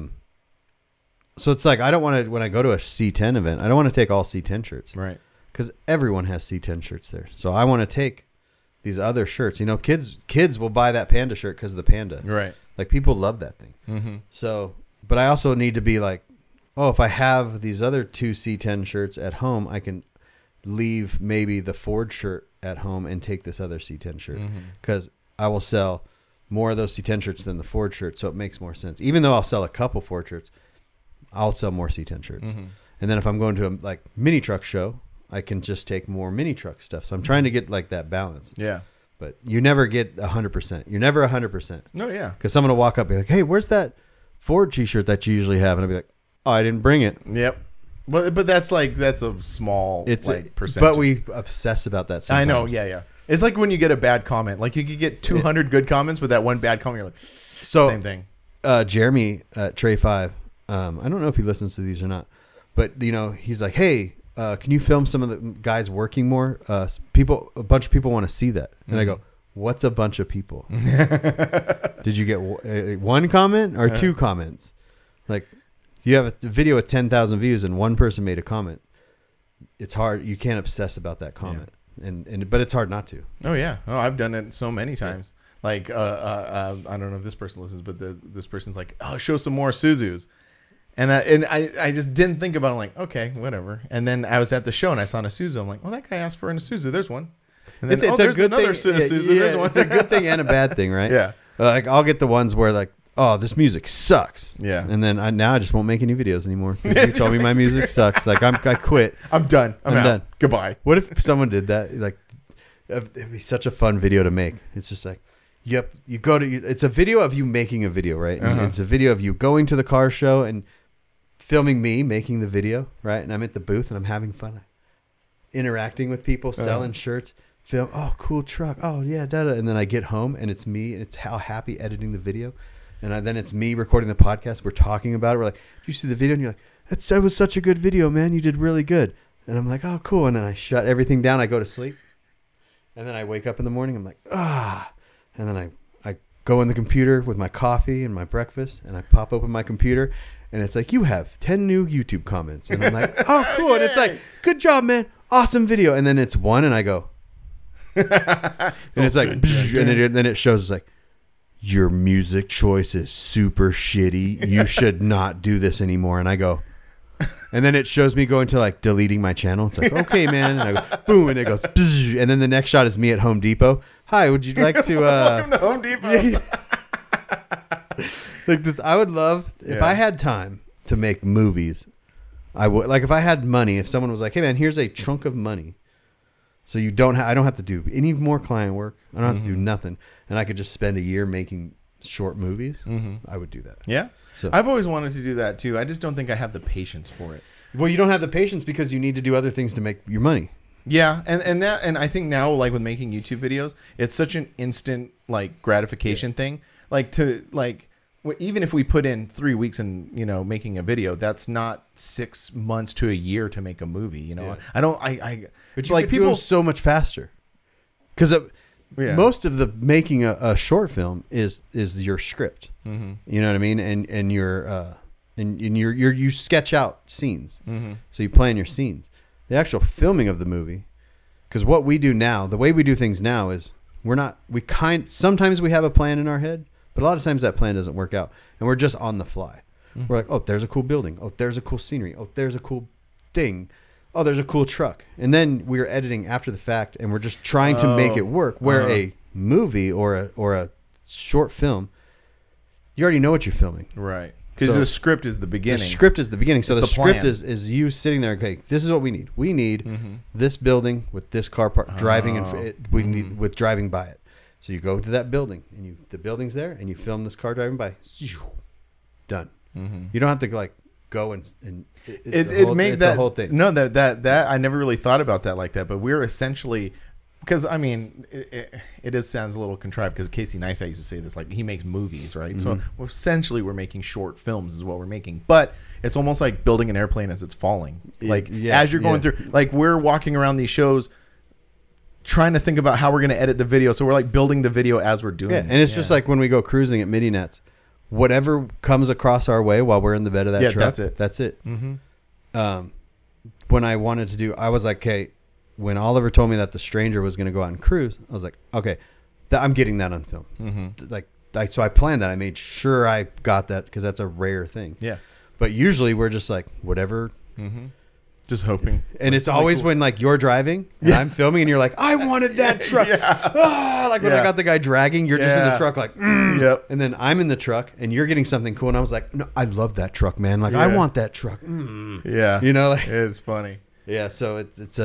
so it's like I don't want to when I go to a C10 event, I don't want to take all C10 shirts, right? Because everyone has C10 shirts there. So I want to take these other shirts. You know, kids will buy that Panda shirt because of the Panda, right? Like people love that thing. Mm-hmm. So, but I also need to be like, oh, if I have these other 2 C10 shirts at home, I can leave maybe the Ford shirt at home and take this other C10 shirt because I will sell more of those C10 shirts than the Ford shirt. So it makes more sense. Even though I'll sell a couple Ford shirts, I'll sell more C10 shirts. Mm-hmm. And then if I'm going to a like mini truck show, I can just take more mini truck stuff. So I'm trying to get like that balance. Yeah. But you never get 100%. You're never 100%. No, yeah. Because someone will walk up and be like, hey, where's that Ford t-shirt that you usually have? And I'll be like, oh, I didn't bring it. Yep. But that's a small percentage. But we obsess about that sometimes. I know. Yeah. It's like when you get a bad comment. Like you could get 200 good comments, but that one bad comment, you're like, same thing. Jeremy at Trey 5, I don't know if he listens to these or not, but you know, he's like, hey, can you film some of the guys working more? A bunch of people want to see that. And I go, what's a bunch of people? Did you get one comment or 2 comments? Like you have a video with 10,000 views and one person made a comment. It's hard. You can't obsess about that comment. Yeah. But it's hard not to. Oh yeah. Oh, I've done it so many times. Yeah. Like, I don't know if this person listens, but this person's like, oh, show some more Suzus. And I just didn't think about it. I'm like, okay, whatever. And then I was at the show and I saw an Isuzu. I'm like, oh, that guy asked for an Isuzu. There's one. And then, it's a good another thing. Isuzu. Yeah, There's one. It's a good thing and a bad thing, right? Yeah. Like I'll get the ones where like, oh, this music sucks. Yeah. And then I just won't make any videos anymore. You told me my music sucks. Like I quit. I'm done. I'm done. Goodbye. What if someone did that? Like, it'd be such a fun video to make. It's just like, yep, you go to. It's a video of you making a video, right? And it's a video of you going to the car show and filming me making the video, right? And I'm at the booth and I'm having fun, interacting with people, selling shirts. Film. Oh, cool truck. Oh yeah, da-da. And then I get home and it's me and it's how happy editing the video. And then it's me recording the podcast. We're talking about it. We're like, "Do you see the video?" And you're like, "That was such a good video, man. You did really good." And I'm like, "Oh, cool." And then I shut everything down. I go to sleep. And then I wake up in the morning. I'm like, ah. And then I go in the computer with my coffee and my breakfast. And I pop open my computer. And it's like, you have 10 new YouTube comments. And I'm like, oh, cool. And it's like, good job, man. Awesome video. And then it's one. And I go. And it's like, and then it shows it's like, your music choice is super shitty. You should not do this anymore. And I go, and then it shows me going to like deleting my channel. It's like, okay, man. And I go, boom. And it goes, and then the next shot is me at Home Depot. Hi, would you like to, welcome to Home Depot. Like this, I would love, if I had time to make movies, I would, like if I had money, if someone was like, hey man, here's a chunk of money. So I don't have to do any more client work. I don't have to do nothing. And I could just spend a year making short movies. I would do that. Yeah. So I've always wanted to do that too. I just don't think I have the patience for it. Well, you don't have the patience because you need to do other things to make your money. Yeah. And I think now, like with making YouTube videos, it's such an instant like gratification thing. Like even if we put in 3 weeks in, making a video, that's not 6 months to a year to make a movie. But like people so much faster because most of the making a short film is your script. You know what I mean? And you sketch out scenes. So you plan your scenes. The actual filming of the movie, because what we do now, the way we do things now is sometimes we have a plan in our head. But a lot of times that plan doesn't work out. And we're just on the fly. We're like, oh, there's a cool building. Oh, there's a cool scenery. Oh, there's a cool thing. Oh, there's a cool truck. And then we're editing after the fact and we're just trying to make it work. Where a movie or a short film, you already know what you're filming. Right. Because the script is the beginning. The script is the beginning. So the script plan. is you sitting there, okay, this is what we need. We need this building with this car park driving need with driving by it. So you go to that building, and the building's there, and you film this car driving by. Done. You don't have to go and it made that the whole thing. No, that I never really thought about that like that. But we're essentially, because I mean, it just sounds a little contrived because Casey Neistat used to say this, like he makes movies, right? So essentially, we're making short films is what we're making, but it's almost like building an airplane as it's falling. Like as you're going through, like we're walking around these shows, trying to think about how we're going to edit the video. So we're like building the video as we're doing it. And it's just like when we go cruising at Midi Nets, whatever comes across our way while we're in the bed of that truck, that's it. Mm-hmm. When I wanted to do, I was like, okay, when Oliver told me that The Stranger was going to go out and cruise, I was like, okay, I'm getting that on film. Mm-hmm. So I planned that. I made sure I got that because that's a rare thing. Yeah. But usually we're just like, whatever. Mm-hmm. Just hoping. And it's always when like you're driving and I'm filming and you're like, I wanted that truck. Like when I got the guy dragging, you're just in the truck like, Yep. And then I'm in the truck and you're getting something cool. And I was like, no, I love that truck, man. Like I want that truck. Yeah. You know, like it's funny. Yeah. So it's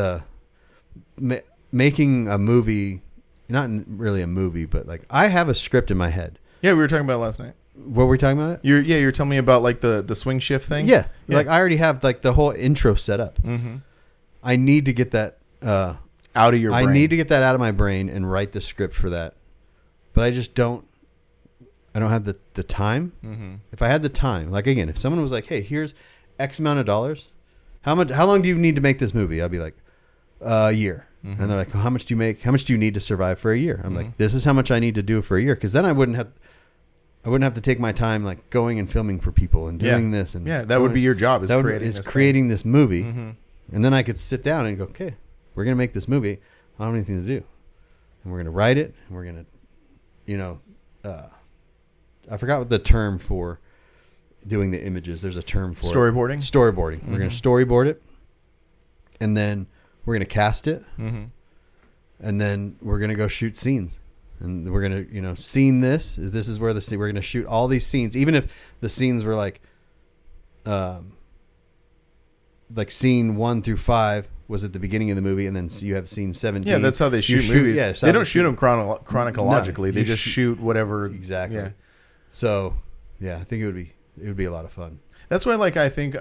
making a movie, not really a movie, but like I have a script in my head. Yeah. We were talking about it last night. What were we talking about? You're telling me about like the swing shift thing. Yeah. Like I already have like the whole intro set up. Mm-hmm. I need to get that out of your brain. I need to get that out of my brain and write the script for that. But I just don't have the time. Mm-hmm. If I had the time, like again, if someone was like, hey, here's X amount of dollars, how long do you need to make this movie? I'll be like, a year. Mm-hmm. And they're like, well, how much do you make? How much do you need to survive for a year? I'm like, this is how much I need to do for a year. Cause then I wouldn't have to take my time like going and filming for people and doing this and that would be your job is creating this movie. Mm-hmm. And then I could sit down and go, okay, we're going to make this movie. I don't have anything to do. And we're going to write it. And we're going to, I forgot what the term for doing the images. There's a term for storyboarding. Mm-hmm. We're going to storyboard it. And then we're going to cast it. Mm-hmm. And then we're going to go shoot scenes. And we're going to, scene this. This is where we're going to shoot all these scenes. Even if the scenes were like scene 1 through 5 was at the beginning of the movie. And then you have scene 17. Yeah, that's how they shoot movies. Yeah, they don't shoot them chronologically. They just shoot whatever. Exactly. Yeah. So, yeah, I think it would be a lot of fun. That's why, I think,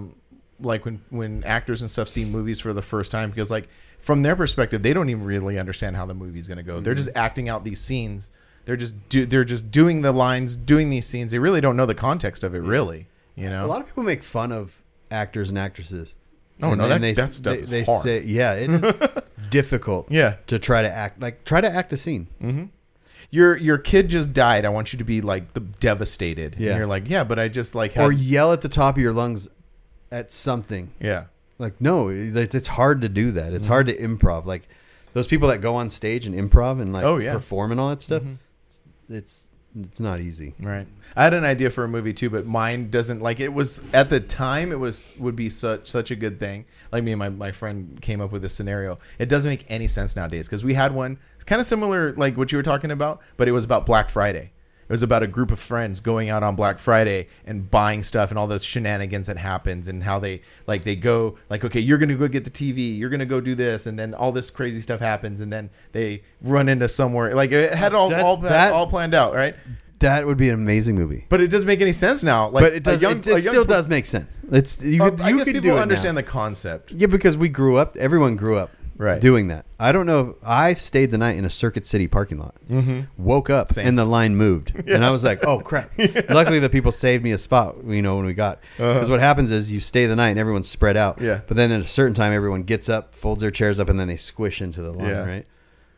when actors and stuff see movies for the first time, because, from their perspective, they don't even really understand how the movie's going to go. Mm-hmm. They're just acting out these scenes. They're just doing the lines, doing these scenes. They really don't know the context of it, really. A lot of people make fun of actors and actresses. Oh, no, that stuff is hard. Say, it is difficult to try to act a scene. Mm-hmm. Your kid just died. I want you to be devastated. Yeah. And you're like, yeah, but I just or yell at the top of your lungs at something. Yeah. No, it's hard to do that. It's hard to improv. Like those people that go on stage and improv and perform and all that stuff. Mm-hmm. It's not easy. Right. I had an idea for a movie too, but mine doesn't it was at the time would be such a good thing. Like me and my friend came up with this scenario. It doesn't make any sense nowadays because we had one kind of similar like what you were talking about, but it was about Black Friday. It was about a group of friends going out on Black Friday and buying stuff and all those shenanigans that happens and how they go okay, you're going to go get the TV, you're going to go do this, and then all this crazy stuff happens, and then they run into somewhere. It had all planned out, right? That would be an amazing movie. But it doesn't make any sense now. But it does. It still does make sense. I guess people understand the concept. Yeah, because we grew up. Everyone grew up. Right. Doing that. I don't know. I stayed the night in a Circuit City parking lot. Mm-hmm. Woke up and the line moved. Yeah. And I was like, oh, crap. Yeah. Luckily, the people saved me a spot, when we got. Because what happens is you stay the night and everyone's spread out. Yeah. But then at a certain time, everyone gets up, folds their chairs up, and then they squish into the line, right?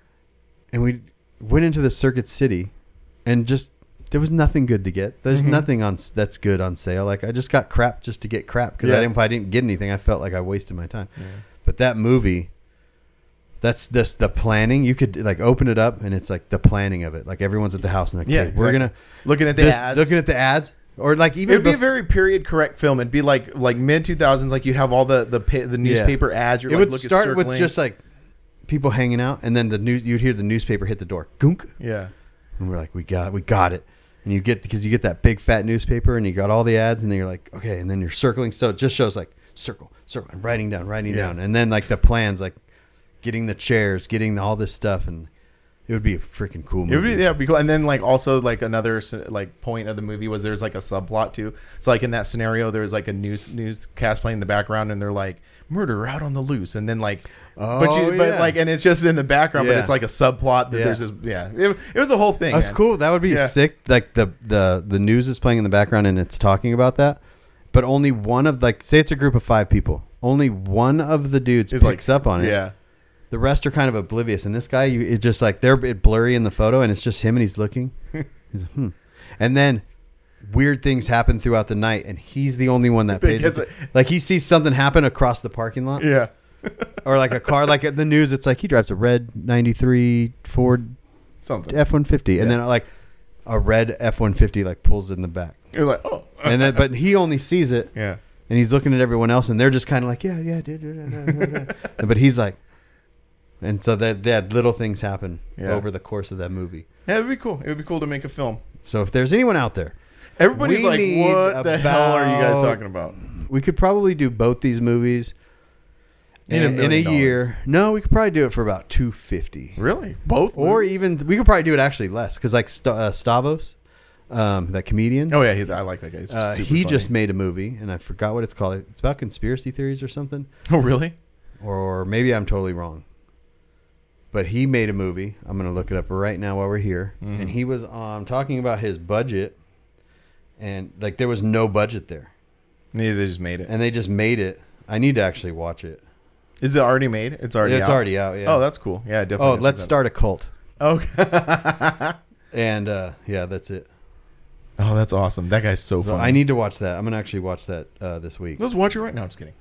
And we went into the Circuit City and just, there was nothing good to get. There's nothing that's good on sale. I just got crap just to get crap. Because if I didn't get anything, I felt like I wasted my time. Yeah. But that movie... That's the planning. You could open it up and it's the planning of it. Everyone's at the house and exactly. We're gonna looking at the ads, or even it'd be a very period correct film. It'd be like mid 2000s. You have all the newspaper ads. It would start with just people hanging out, and then you'd hear the newspaper hit the door. Gunk. Yeah, and we're like, we got it. And you get that big fat newspaper, and you got all the ads, and then you're like, okay, and then you're circling. So it just shows circle, and writing down, and then the plans getting the chairs, getting all this stuff, and It would be a freaking cool movie. It would be, yeah, it'd be cool. And then like also like another like point of the movie was there's like a subplot too. So like in that scenario, there's like a newscast playing in the background, and they're like murder out on the loose, and then like, but like, and it's just in the background, but it's like a subplot that there's this, it was a whole thing. That's cool. That would be sick. Like the news is playing in the background and it's talking about that, but only one of like, say it's a group of 5 people, only one of the dudes picks up on it. Yeah. The rest are kind of oblivious, and this guy, it's just like they're blurry in the photo, and it's just him, and he's looking. And then weird things happen throughout the night, and he's the only one that pays it. Like he sees something happen across the parking lot. Yeah. Or like a car, like at the news, it's like he drives a red 93 Ford something F-150, and then like a red F-150 like pulls in the back. You're like, oh. And then, but he only sees it. Yeah. And he's looking at everyone else, and they're just kind of like, yeah, dude. But he's like. And so that little things happen over the course of that movie. Yeah, it'd be cool. It would be cool to make a film. So if there's anyone out there, everybody's like, what the hell are you guys talking about? We could probably do both these movies in a year. No, we could probably do it for about $250. Really? Both? Or even we could probably do it actually less, because like Stavros, that comedian. Oh yeah, I like that guy. He's super he funny. just made a movie, and I forgot what it's called. It's about conspiracy theories or something. Oh really? Or maybe I'm totally wrong. But he made a movie. I'm going to look it up right now while we're here. Mm. And he was talking about his budget. And like there was no budget there. Yeah, they just made it. And they just made it. I need to actually watch it. Is it already made? It's already out? It's already out, yeah. Oh, that's cool. Yeah, definitely. Oh, let's start a cult. Okay. And yeah, that's it. Oh, that's awesome. That guy's so funny. I need to watch that. I'm going to actually watch that this week. Let's watch it right now. I'm just kidding.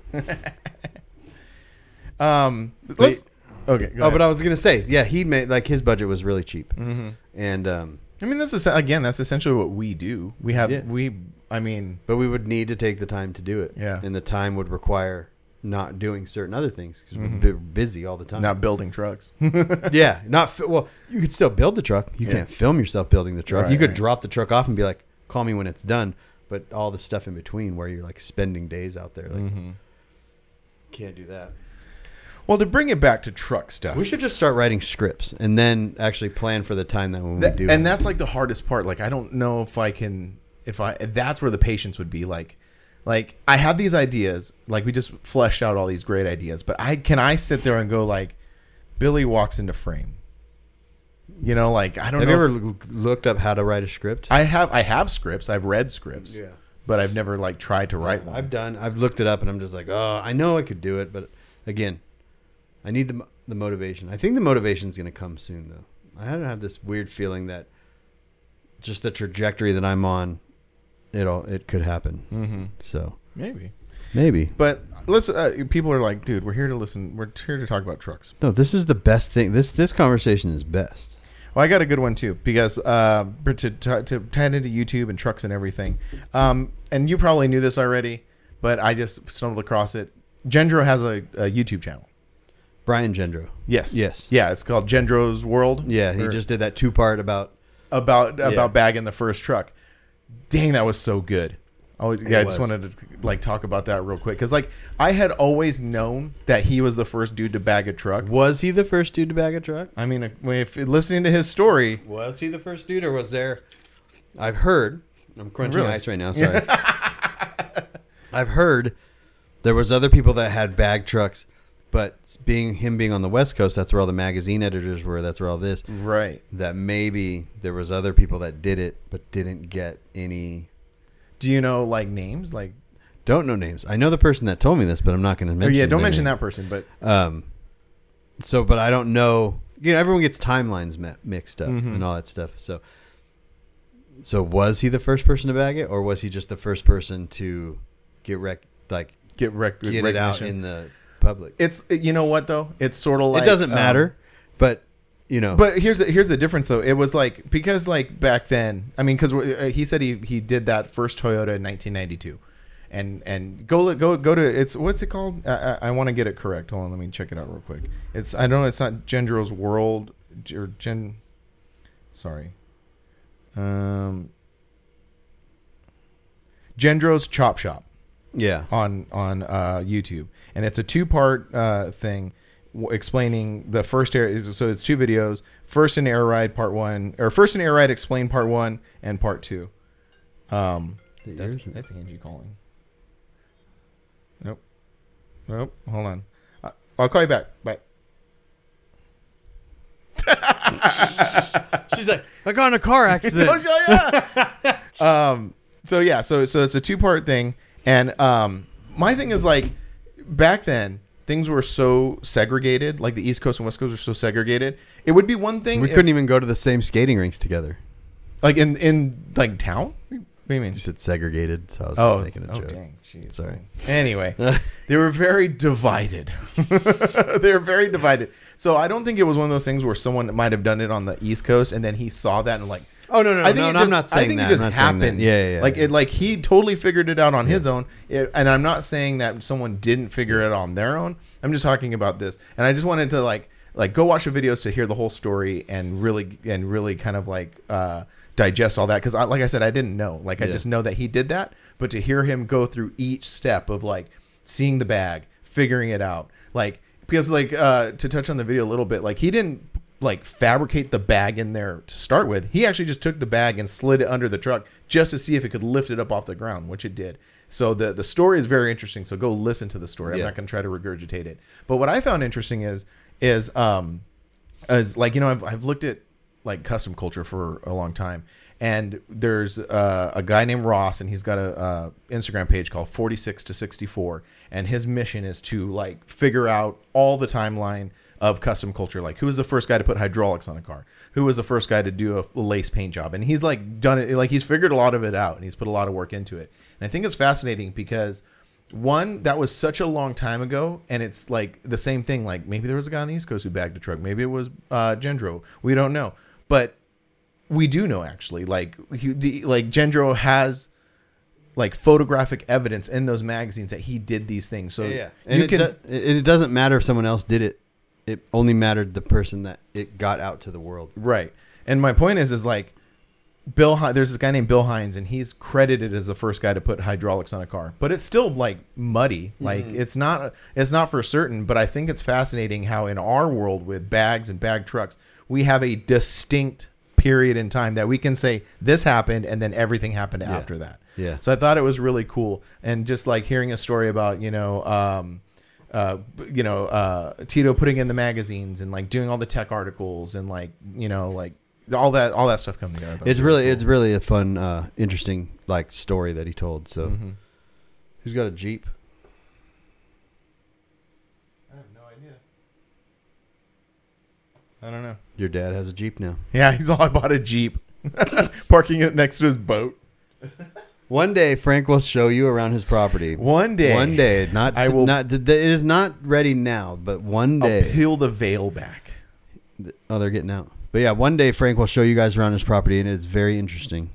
Okay. But I was gonna say, yeah, he made like his budget was really cheap, and I mean that's essentially what we do. We have but we would need to take the time to do it, and the time would require not doing certain other things because we're busy all the time, not building trucks. Yeah, well, you could still build the truck. You can't film yourself building the truck. Right, you could drop the truck off and be like, "Call me when it's done," but all the stuff in between where you're like spending days out there, like can't do that. Well, to bring it back to truck stuff, we should just start writing scripts and then actually plan for the time that when we do. And that's like the hardest part. Like, I don't know if I can, that's where the patience would be. Like I have these ideas, like we just fleshed out all these great ideas, but can I sit there and go like, Billy walks into frame? You know, like I don't know. Have you ever looked up how to write a script? I have scripts. I've read scripts. Yeah. But I've never like tried to write one. I've looked it up and I'm just like, oh, I know I could do it, but again. I need the motivation. I think the motivation is going to come soon, though. I have this weird feeling that just the trajectory that I'm on, it could happen. Mm-hmm. So maybe. But listen, people are like, dude, we're here to listen. We're here to talk about trucks. No, this is the best thing. This conversation is best. Well, I got a good one too because to tie into YouTube and trucks and everything. And you probably knew this already, but I just stumbled across it. Gendro has a YouTube channel. Brian Gendro. Yes. Yes. Yeah, it's called Gendro's World. Yeah, he just did that 2-part about bagging the first truck. Dang, that was so good. I just wanted to like talk about that real quick because like I had always known that he was the first dude to bag a truck. Was he the first dude to bag a truck? I mean, if listening to his story, was he the first dude, or was there? I've heard. I'm crunching ice right now. Sorry. I've heard there was other people that had bag trucks. But being on the West Coast, that's where all the magazine editors were. That's where all this. Right. That maybe there was other people that did it, but didn't get any. Do you know like names? Like, don't know names. I know the person that told me this, but I'm not going to mention. Don't mention that person. But but I don't know. You know, everyone gets timelines mixed up and all that stuff. So was he the first person to bag it, or was he just the first person to get it out in the public? It's, you know what though, it's sort of like, it doesn't matter, but you know. But here's the difference though. It was like, because like back then, I mean, because he said he did that first Toyota in 1992, and go to it's, what's it called? I want to get it correct. Hold on, let me check it out real quick. It's, I don't know, it's not Gendro's World or Gendro's Chop Shop. Yeah. On YouTube, and it's a 2-part thing. explaining the first air. So it's 2 videos. First in Air Ride Part 1, or First in Air Ride Explain Part 1 and Part 2. That's Angie calling. Nope. Hold on. I'll call you back. Bye. She's like, I got in a car accident. So it's a 2-part thing, and my thing is like, back then things were so segregated, like the East Coast and West Coast were so segregated. It would be one thing we couldn't even go to the same skating rinks together, like in like town. What do you mean? You said segregated, so I was just making a joke. Dang. Jeez. Sorry. Anyway, they were very divided. They were very divided. So I don't think it was one of those things where someone might have done it on the East Coast and then he saw that and like, oh no, I'm not saying I think that. it just happened. Yeah. Like he totally figured it out on his own. And I'm not saying that someone didn't figure it out on their own. I'm just talking about this. And I just wanted to like go watch the videos to hear the whole story and really kind of like digest all that, because like I said, I didn't know. Like I just know that he did that, but to hear him go through each step of like seeing the bag, figuring it out, like because like to touch on the video a little bit, like he didn't like fabricate the bag in there to start with. He actually just took the bag and slid it under the truck just to see if it could lift it up off the ground, which it did. So the story is very interesting. So go listen to the story. I'm not going to try to regurgitate it. But what I found interesting is like, you know, I've looked at like custom culture for a long time, and there's a guy named Ross, and he's got a Instagram page called 46 to 64, and his mission is to like figure out all the timeline of custom culture, like who was the first guy to put hydraulics on a car, who was the first guy to do a lace paint job, and he's like done it, like he's figured a lot of it out, and he's put a lot of work into it. And I think it's fascinating because one, that was such a long time ago, and it's like the same thing, like maybe there was a guy on the East Coast who bagged a truck, maybe it was Gendro, we don't know. But we do know, actually, like Gendro has like photographic evidence in those magazines that he did these things. So and it doesn't matter if someone else did it. It only mattered the person that it got out to the world. Right. And my point is like there's this guy named Bill Hines, and he's credited as the first guy to put hydraulics on a car, but it's still like muddy. Like it's not for certain, but I think it's fascinating how in our world with bags and bag trucks, we have a distinct period in time that we can say this happened and then everything happened after that. Yeah. So I thought it was really cool. And just like hearing a story about, Tito putting in the magazines and like doing all the tech articles and like, like all that stuff coming together. It's really a fun, interesting like story that he told. So who's got a Jeep? I have no idea. I don't know. Your dad has a Jeep now. Yeah, he's all bought a Jeep, parking it next to his boat. One day, Frank will show you around his property. One day. It is not ready now, but one day. I'll peel the veil back. Oh, they're getting out. But yeah, one day Frank will show you guys around his property, and it's very interesting.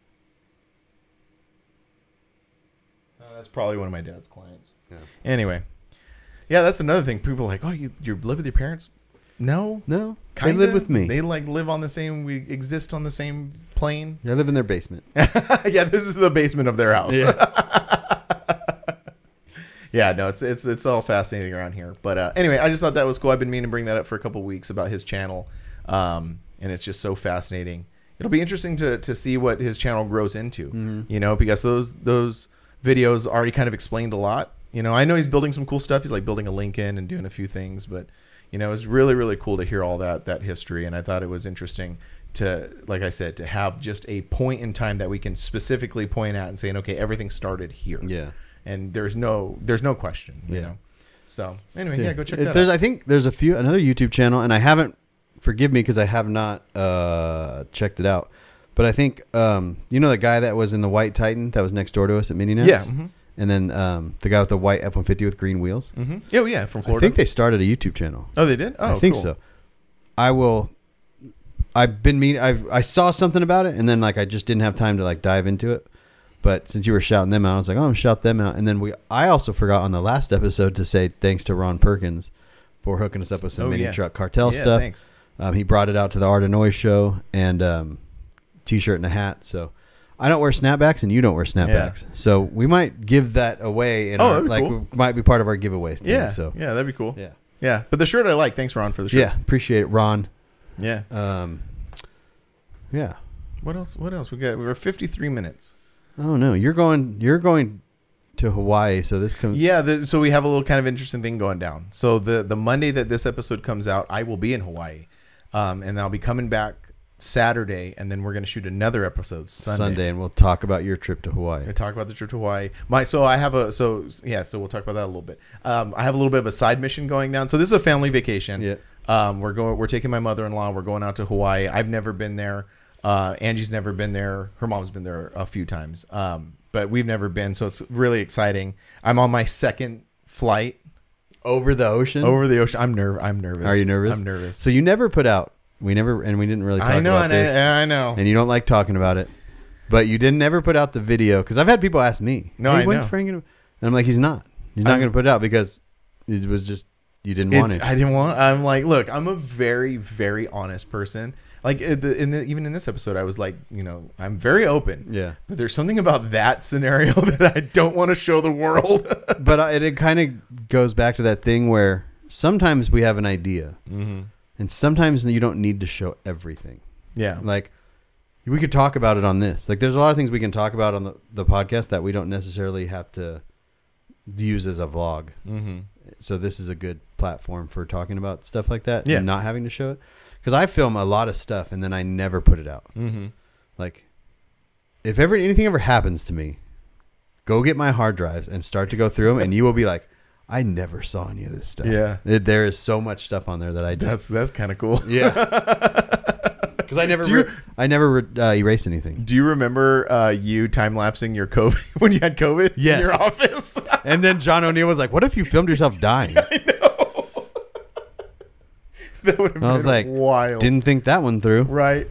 That's probably one of my dad's clients. Yeah. Anyway, yeah, that's another thing. People are like, oh, you live with your parents? No. They live with me. They like live on the same. We exist on the same plane. I live in their basement. Yeah, this is the basement of their house. Yeah. Yeah, no, it's all fascinating around here. But anyway, I just thought that was cool. I've been meaning to bring that up for a couple of weeks about his channel, and it's just so fascinating. It'll be interesting to see what his channel grows into. Because those videos already kind of explained a lot. I know he's building some cool stuff. He's like building a Lincoln and doing a few things, but. It's really, really cool to hear all that history. And I thought it was interesting to, like I said, to have just a point in time that we can specifically point at and saying, okay, everything started here. Yeah. And there's no question, you know? So anyway, go check that out. I think there's another YouTube channel, and I haven't, forgive me because I have not checked it out. But I think, the guy that was in the white Titan that was next door to us at Mini Nuts? Yeah. Mm-hmm. And then the guy with the white F-150 with green wheels. Mm-hmm. Oh, yeah, from Florida. I think they started a YouTube channel. Oh, they did? Oh, I think cool. so. I saw something about it, and then like I just didn't have time to like dive into it. But since you were shouting them out, I was like, oh, I'm shout them out. And then I also forgot on the last episode to say thanks to Ron Perkins for hooking us up with some mini truck cartel stuff. Thanks. He brought it out to the Art of Noise show and T-shirt and a hat. So. I don't wear snapbacks, and you don't wear snapbacks. Yeah. So we might give that away. Cool. Might be part of our giveaway thing. Yeah. So. Yeah, that'd be cool. Yeah. Yeah, but the shirt I like. Thanks, Ron, for the shirt. Yeah, appreciate it, Ron. Yeah. Yeah. What else? We're 53 minutes. Oh no, you're going to Hawaii, so this comes. Yeah, so we have a little kind of interesting thing going down. So the Monday that this episode comes out, I will be in Hawaii, and I'll be coming back Saturday, and then we're going to shoot another episode Sunday, and we'll talk about your trip to Hawaii. We talk about the trip to Hawaii. So we'll talk about that a little bit. I have a little bit of a side mission going down. So this is a family vacation. Yeah. We're taking my mother-in-law. We're going out to Hawaii. I've never been there. Angie's never been there. Her mom's been there a few times. But we've never been, so it's really exciting. I'm on my second flight over the ocean. I'm nervous. Are you nervous? I'm nervous. So you never put out. We didn't really talk about this. I know. And you don't like talking about it. But you didn't ever put out the video, because I've had people ask me, when's Frank gonna... And I'm like, he's not going to put it out, because it was just, you didn't want it. I'm like, look, I'm a very, very honest person. Like even in this episode, I was like, I'm very open. Yeah. But there's something about that scenario that I don't want to show the world. But it kind of goes back to that thing where sometimes we have an idea. Mm-hmm. And sometimes you don't need to show everything. Yeah. Like, we could talk about it on this. Like, there's a lot of things we can talk about on the podcast that we don't necessarily have to use as a vlog. Mm-hmm. So this is a good platform for talking about stuff like that. Yeah. And not having to show it. Because I film a lot of stuff and then I never put it out. Mm-hmm. Like, if anything ever happens to me, go get my hard drives and start to go through them, and you will be like, I never saw any of this stuff. Yeah. There is so much stuff on there that I just... That's kind of cool. Yeah. Because I never erased anything. Do you remember you time-lapsing your COVID when you had COVID Yes. in your office? And then John O'Neill was like, what if you filmed yourself dying? I know. That would have been I was like, wild. Didn't think that one through. Right.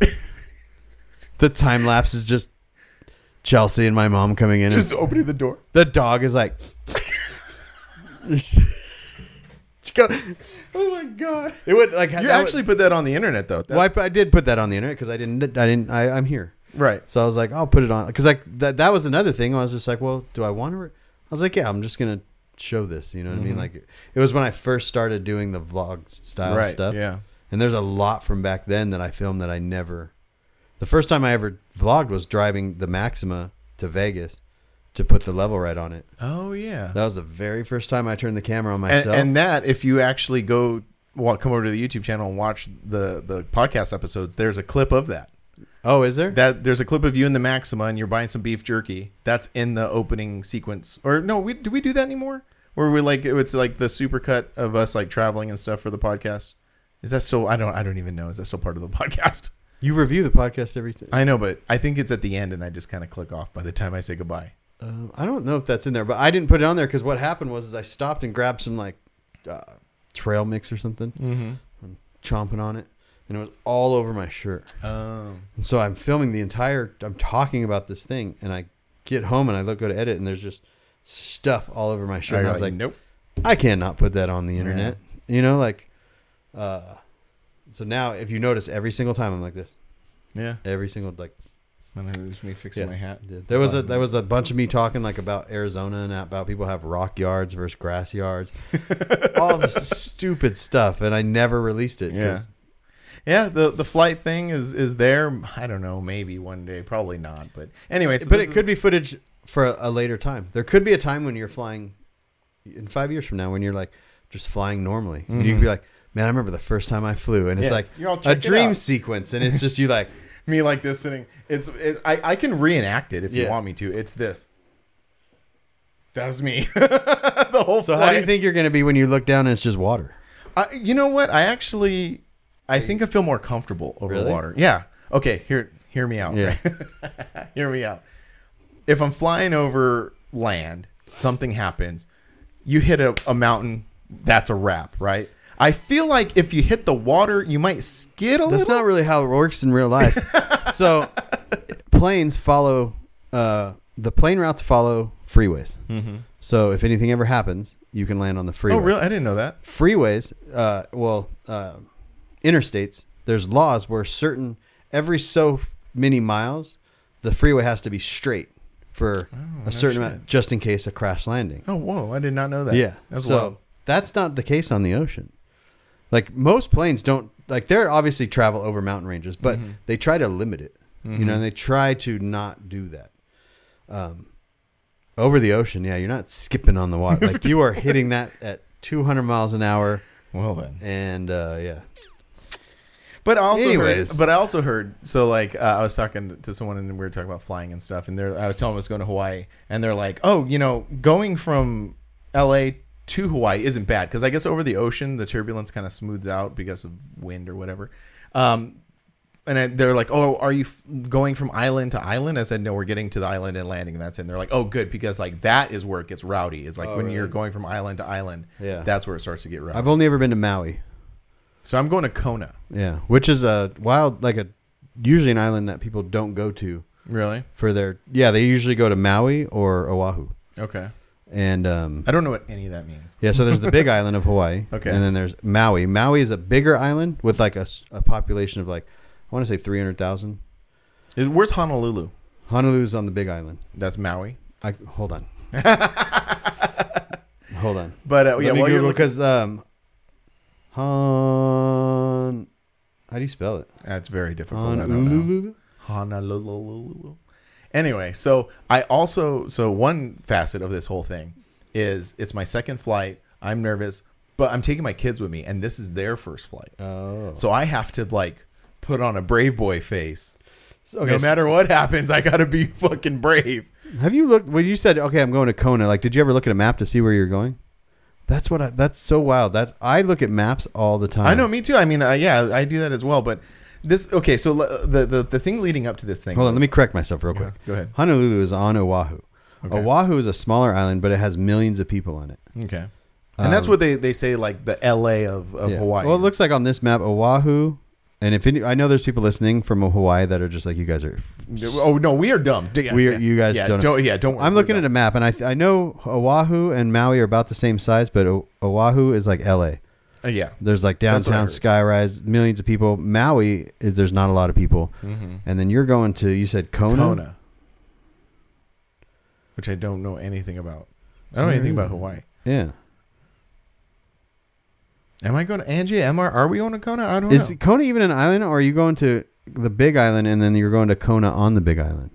The time lapse is just Chelsea and my mom coming in. Just opening the door. The dog is like... Oh my god! It would like you actually put that on the internet though. Well, I did put that on the internet because I'm here, right? So I was like, I'll put it on because like that was another thing. I was just like, well, do I want to? I was like, yeah, I'm just gonna show this. You know what I mean? Like it was when I first started doing the vlog style stuff. Yeah. And there's a lot from back then that I filmed that I never. The first time I ever vlogged was driving the Maxima to Vegas to put the level right on it. Oh yeah, that was the very first time I turned the camera on myself. And that, if you actually come over to the YouTube channel and watch the podcast episodes, there's a clip of that. Oh, is there? There's a clip of you in the Maxima and you're buying some beef jerky. That's in the opening sequence. Or no, do we do that anymore? Or we it's like the supercut of us like traveling and stuff for the podcast. Is that still? I don't even know. Is that still part of the podcast? You review the podcast every time. I know, but I think it's at the end, and I just kind of click off by the time I say goodbye. I don't know if that's in there, but I didn't put it on there because what happened was I stopped and grabbed some like trail mix or something. Mm-hmm. I'm chomping on it, and it was all over my shirt. Oh. And so I'm filming I'm talking about this thing, and I get home and I go to edit, and there's just stuff all over my shirt. And I was like, nope, I cannot put that on the internet. Yeah. So now if you notice, every single time I'm like this. Yeah. Every single like. There's me fixing my hat. There was a bunch of me talking like about Arizona and about people have rock yards versus grass yards, all this stupid stuff, and I never released it. Yeah. The flight thing is there. I don't know, maybe one day, probably not. But anyway, but it could be footage for a later time. There could be a time when you're flying in 5 years from now when you're like just flying normally, mm-hmm. and you could be like, man, I remember the first time I flew, and it's like a dream sequence, and it's just you like. Me like this sitting. I can reenact it if you want me to. It's this. That was me. The whole. So flight. How do you think you're going to be when you look down and it's just water? You know what? I think I feel more comfortable over water. Yeah. Okay. Hear me out. Yeah. Right? Hear me out. If I'm flying over land, something happens. You hit a mountain. That's a wrap, right? I feel like if you hit the water, you might skid a little. That's not really how it works in real life. So planes follow, the plane routes follow freeways. Mm-hmm. So if anything ever happens, you can land on the freeway. Oh, really? I didn't know that. Freeways, interstates, there's laws where every so many miles, the freeway has to be straight for a certain amount, just in case a crash landing. Oh, whoa. I did not know that. Yeah. That's wild. That's not the case on the ocean. Like most planes don't, like they're obviously travel over mountain ranges, but they try to limit it, you know, and they try to not do that. Over the ocean, yeah, you're not skipping on the water. Like you are hitting that at 200 miles an hour. Well then. And yeah. But I also heard, so like I was talking to someone and we were talking about flying and stuff, and I was telling them I was going to Hawaii, and they're like, oh, you know, going from LA to Hawaii isn't bad because I guess over the ocean the turbulence kind of smooths out because of wind or whatever. And they're like, oh, are you going from island to island? I said, no, we're getting to the island and landing, and that's it. And they're like, oh, good, because like that is where it gets rowdy. It's like when you're going from island to island, that's where it starts to get rowdy. I've only ever been to Maui. So I'm going to Kona. Yeah, which is a wild, like usually an island that people don't go to. Really? They usually go to Maui or Oahu. Okay. And I don't know what any of that means. Yeah, so there's the big island of Hawaii. Okay. And then there's Maui. Maui is a bigger island with like a population of like, I want to say 300,000. Where's Honolulu? Honolulu's on the big island. That's Maui. Hold on. Hold on. But yeah, well, you're because how do you spell it? That's very difficult. Honolulu. Honolulu. Anyway, so one facet of this whole thing is it's my second flight. I'm nervous, but I'm taking my kids with me, and this is their first flight. Oh. So I have to like put on a brave boy face. Okay, no matter what happens, I got to be fucking brave. Have you looked when you said, okay, I'm going to Kona, like, did you ever look at a map to see where you're going? That's so wild. I look at maps all the time. I know, me too. I mean, yeah, I do that as well. But okay, so the thing leading up to this thing. Hold on, let me correct myself real quick. Go ahead. Honolulu is on Oahu. Okay. Oahu is a smaller island, but it has millions of people on it. Okay. And that's what they say, like the LA of Hawaii. Well, it looks like on this map, Oahu. And I know there's people listening from Hawaii that are just like, you guys are. Oh no, we are dumb. You guys don't. Don't. I'm looking at a map, and I know Oahu and Maui are about the same size, but Oahu is like LA. Yeah. There's like downtown skyrise, millions of people. Maui there's not a lot of people, and then you're going to. You said Kona, which I don't know anything about. I don't know anything about Hawaii. Yeah. Am I going to Angie? Are we going to Kona? I don't know. Is Kona even an island, or are you going to the big island and then you're going to Kona on the big island?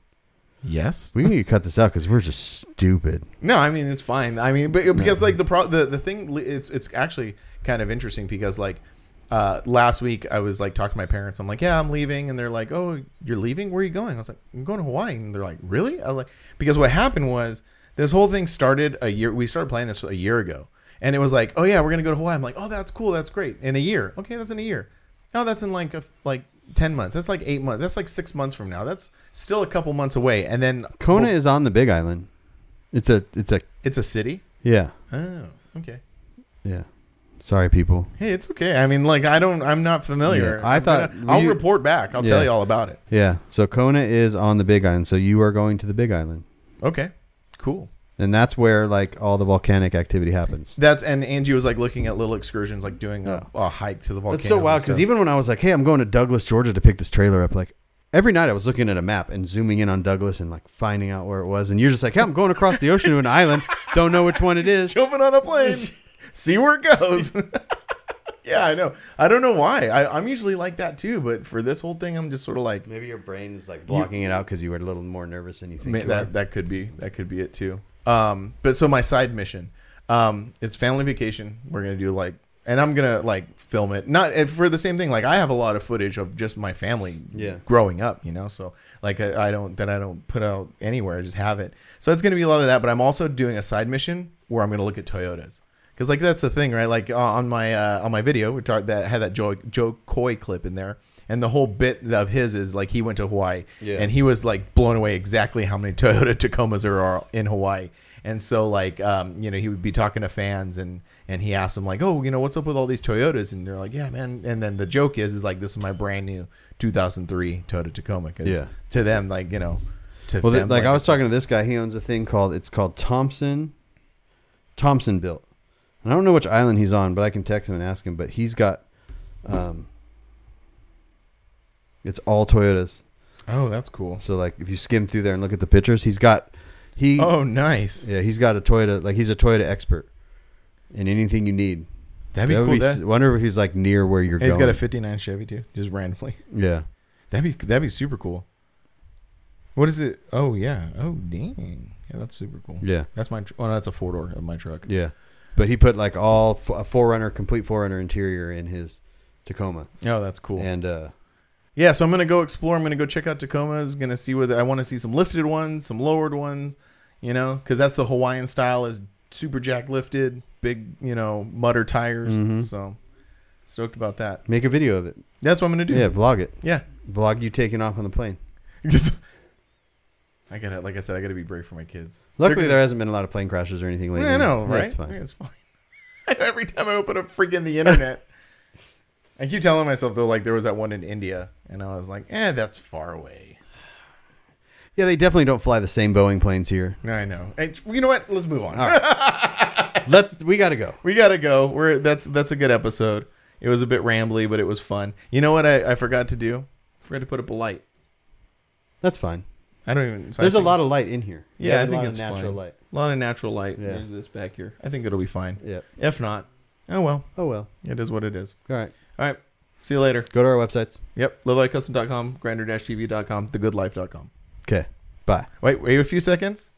Yes. We need to cut this out because we're just stupid. No, I mean, it's fine. I mean, but because like the thing, it's actually kind of interesting because like last week I was like talking to my parents. I'm like, yeah, I'm leaving, and they're like, oh, you're leaving? Where are you going? I was like, I'm going to Hawaii, and they're like, really? I was like, because what happened was this whole thing started we started playing this a year ago. And it was like, oh yeah, we're gonna go to Hawaii. I'm like, oh, that's cool, that's great. In a year, okay, that's in a year. No, that's in like 10 months. That's like 8 months. That's like 6 months from now. That's still a couple months away. And then Kona is on the Big Island. It's a city. Yeah. Oh, okay. Yeah. Sorry, people. Hey, it's okay. I mean, like I'm not familiar. Yeah, I'll report back. I'll tell you all about it. Yeah. So Kona is on the Big Island. So you are going to the Big Island. Okay. Cool. And that's where like all the volcanic activity happens. And Angie was like looking at little excursions, like doing a hike to the volcanoes. That's so wild because even when I was like, hey, I'm going to Douglas, Georgia to pick this trailer up, like every night I was looking at a map and zooming in on Douglas and like finding out where it was. And you're just like, hey, I'm going across the ocean to an island. Don't know which one it is. Jumping on a plane. See where it goes. Yeah, I know. I don't know why. I'm usually like that too, but for this whole thing, I'm just sort of like, maybe your brain is like blocking it out because you were a little more nervous than you think. That could be it too. But so my side mission, it's family vacation. We're going to do and I'm going to like film it. Not for the same thing. Like I have a lot of footage of just my family growing up, so like I don't put out anywhere. I just have it. So it's going to be a lot of that, but I'm also doing a side mission where I'm going to look at Toyotas. Cause like, that's the thing, right? Like on my video, we talked that had that Joe Coy clip in there. And the whole bit of his is like he went to Hawaii and he was like blown away exactly how many Toyota Tacomas there are in Hawaii. And so like, he would be talking to fans and he asked them like, oh, what's up with all these Toyotas? And they're like, yeah, man. And then the joke is like, this is my brand new 2003 Toyota Tacoma. Cause to them, like, to them. Like I was talking to this guy, he owns a thing called Thompson built. And I don't know which island he's on, but I can text him and ask him, but he's got, it's all Toyotas. Oh, that's cool. So like if you skim through there and look at the pictures, oh, nice. Yeah, he's got a Toyota, like he's a Toyota expert. and anything you need. That'd be cool. Wonder if he's like near where you're And going. he's got a 59 Chevy too, just randomly. Yeah. That'd be super cool. What is it? Oh yeah. Oh dang. Yeah, that's super cool. Yeah. That's my. That's a 4-door of my truck. Yeah. But he put like all a 4Runner, complete 4Runner interior in his Tacoma. Oh, that's cool. And yeah, so I'm gonna go explore. I'm gonna go check out Tacomas. Gonna see whether I want to see some lifted ones, some lowered ones. You know, because that's the Hawaiian style, is super jack lifted, big, you know, mutter tires. Mm-hmm. So stoked about that. make a video of it. That's what I'm gonna do. Yeah, vlog it. Yeah. Vlog you taking off on the plane. Just. I gotta, like I said, I gotta be brave for my kids. Luckily, there hasn't been a lot of plane crashes or anything lately. I know, right? It's fine. Yeah, it's fine. Every time I open up freaking the internet, I keep telling myself though, like there was that one in India, and I was like, that's far away. Yeah, they definitely don't fly the same Boeing planes here. I know. Hey, you know what? Let's move on. All right. We gotta go. We gotta go. That's a good episode. It was a bit rambly, but it was fun. You know what I forgot to do? I forgot to put up a light. That's fine. I don't even. There's a lot of light in here. Yeah, I a think lot it's of natural fine. light. A lot of natural light. Yeah. There's this back here. I think it'll be fine. Yeah. If not, oh well. Oh well. It is what it is. All right. All right. See you later. Go to our websites. Yep. livelightcustom.com, grander-tv.com, thegoodlife.com. Okay. Bye. Wait a few seconds.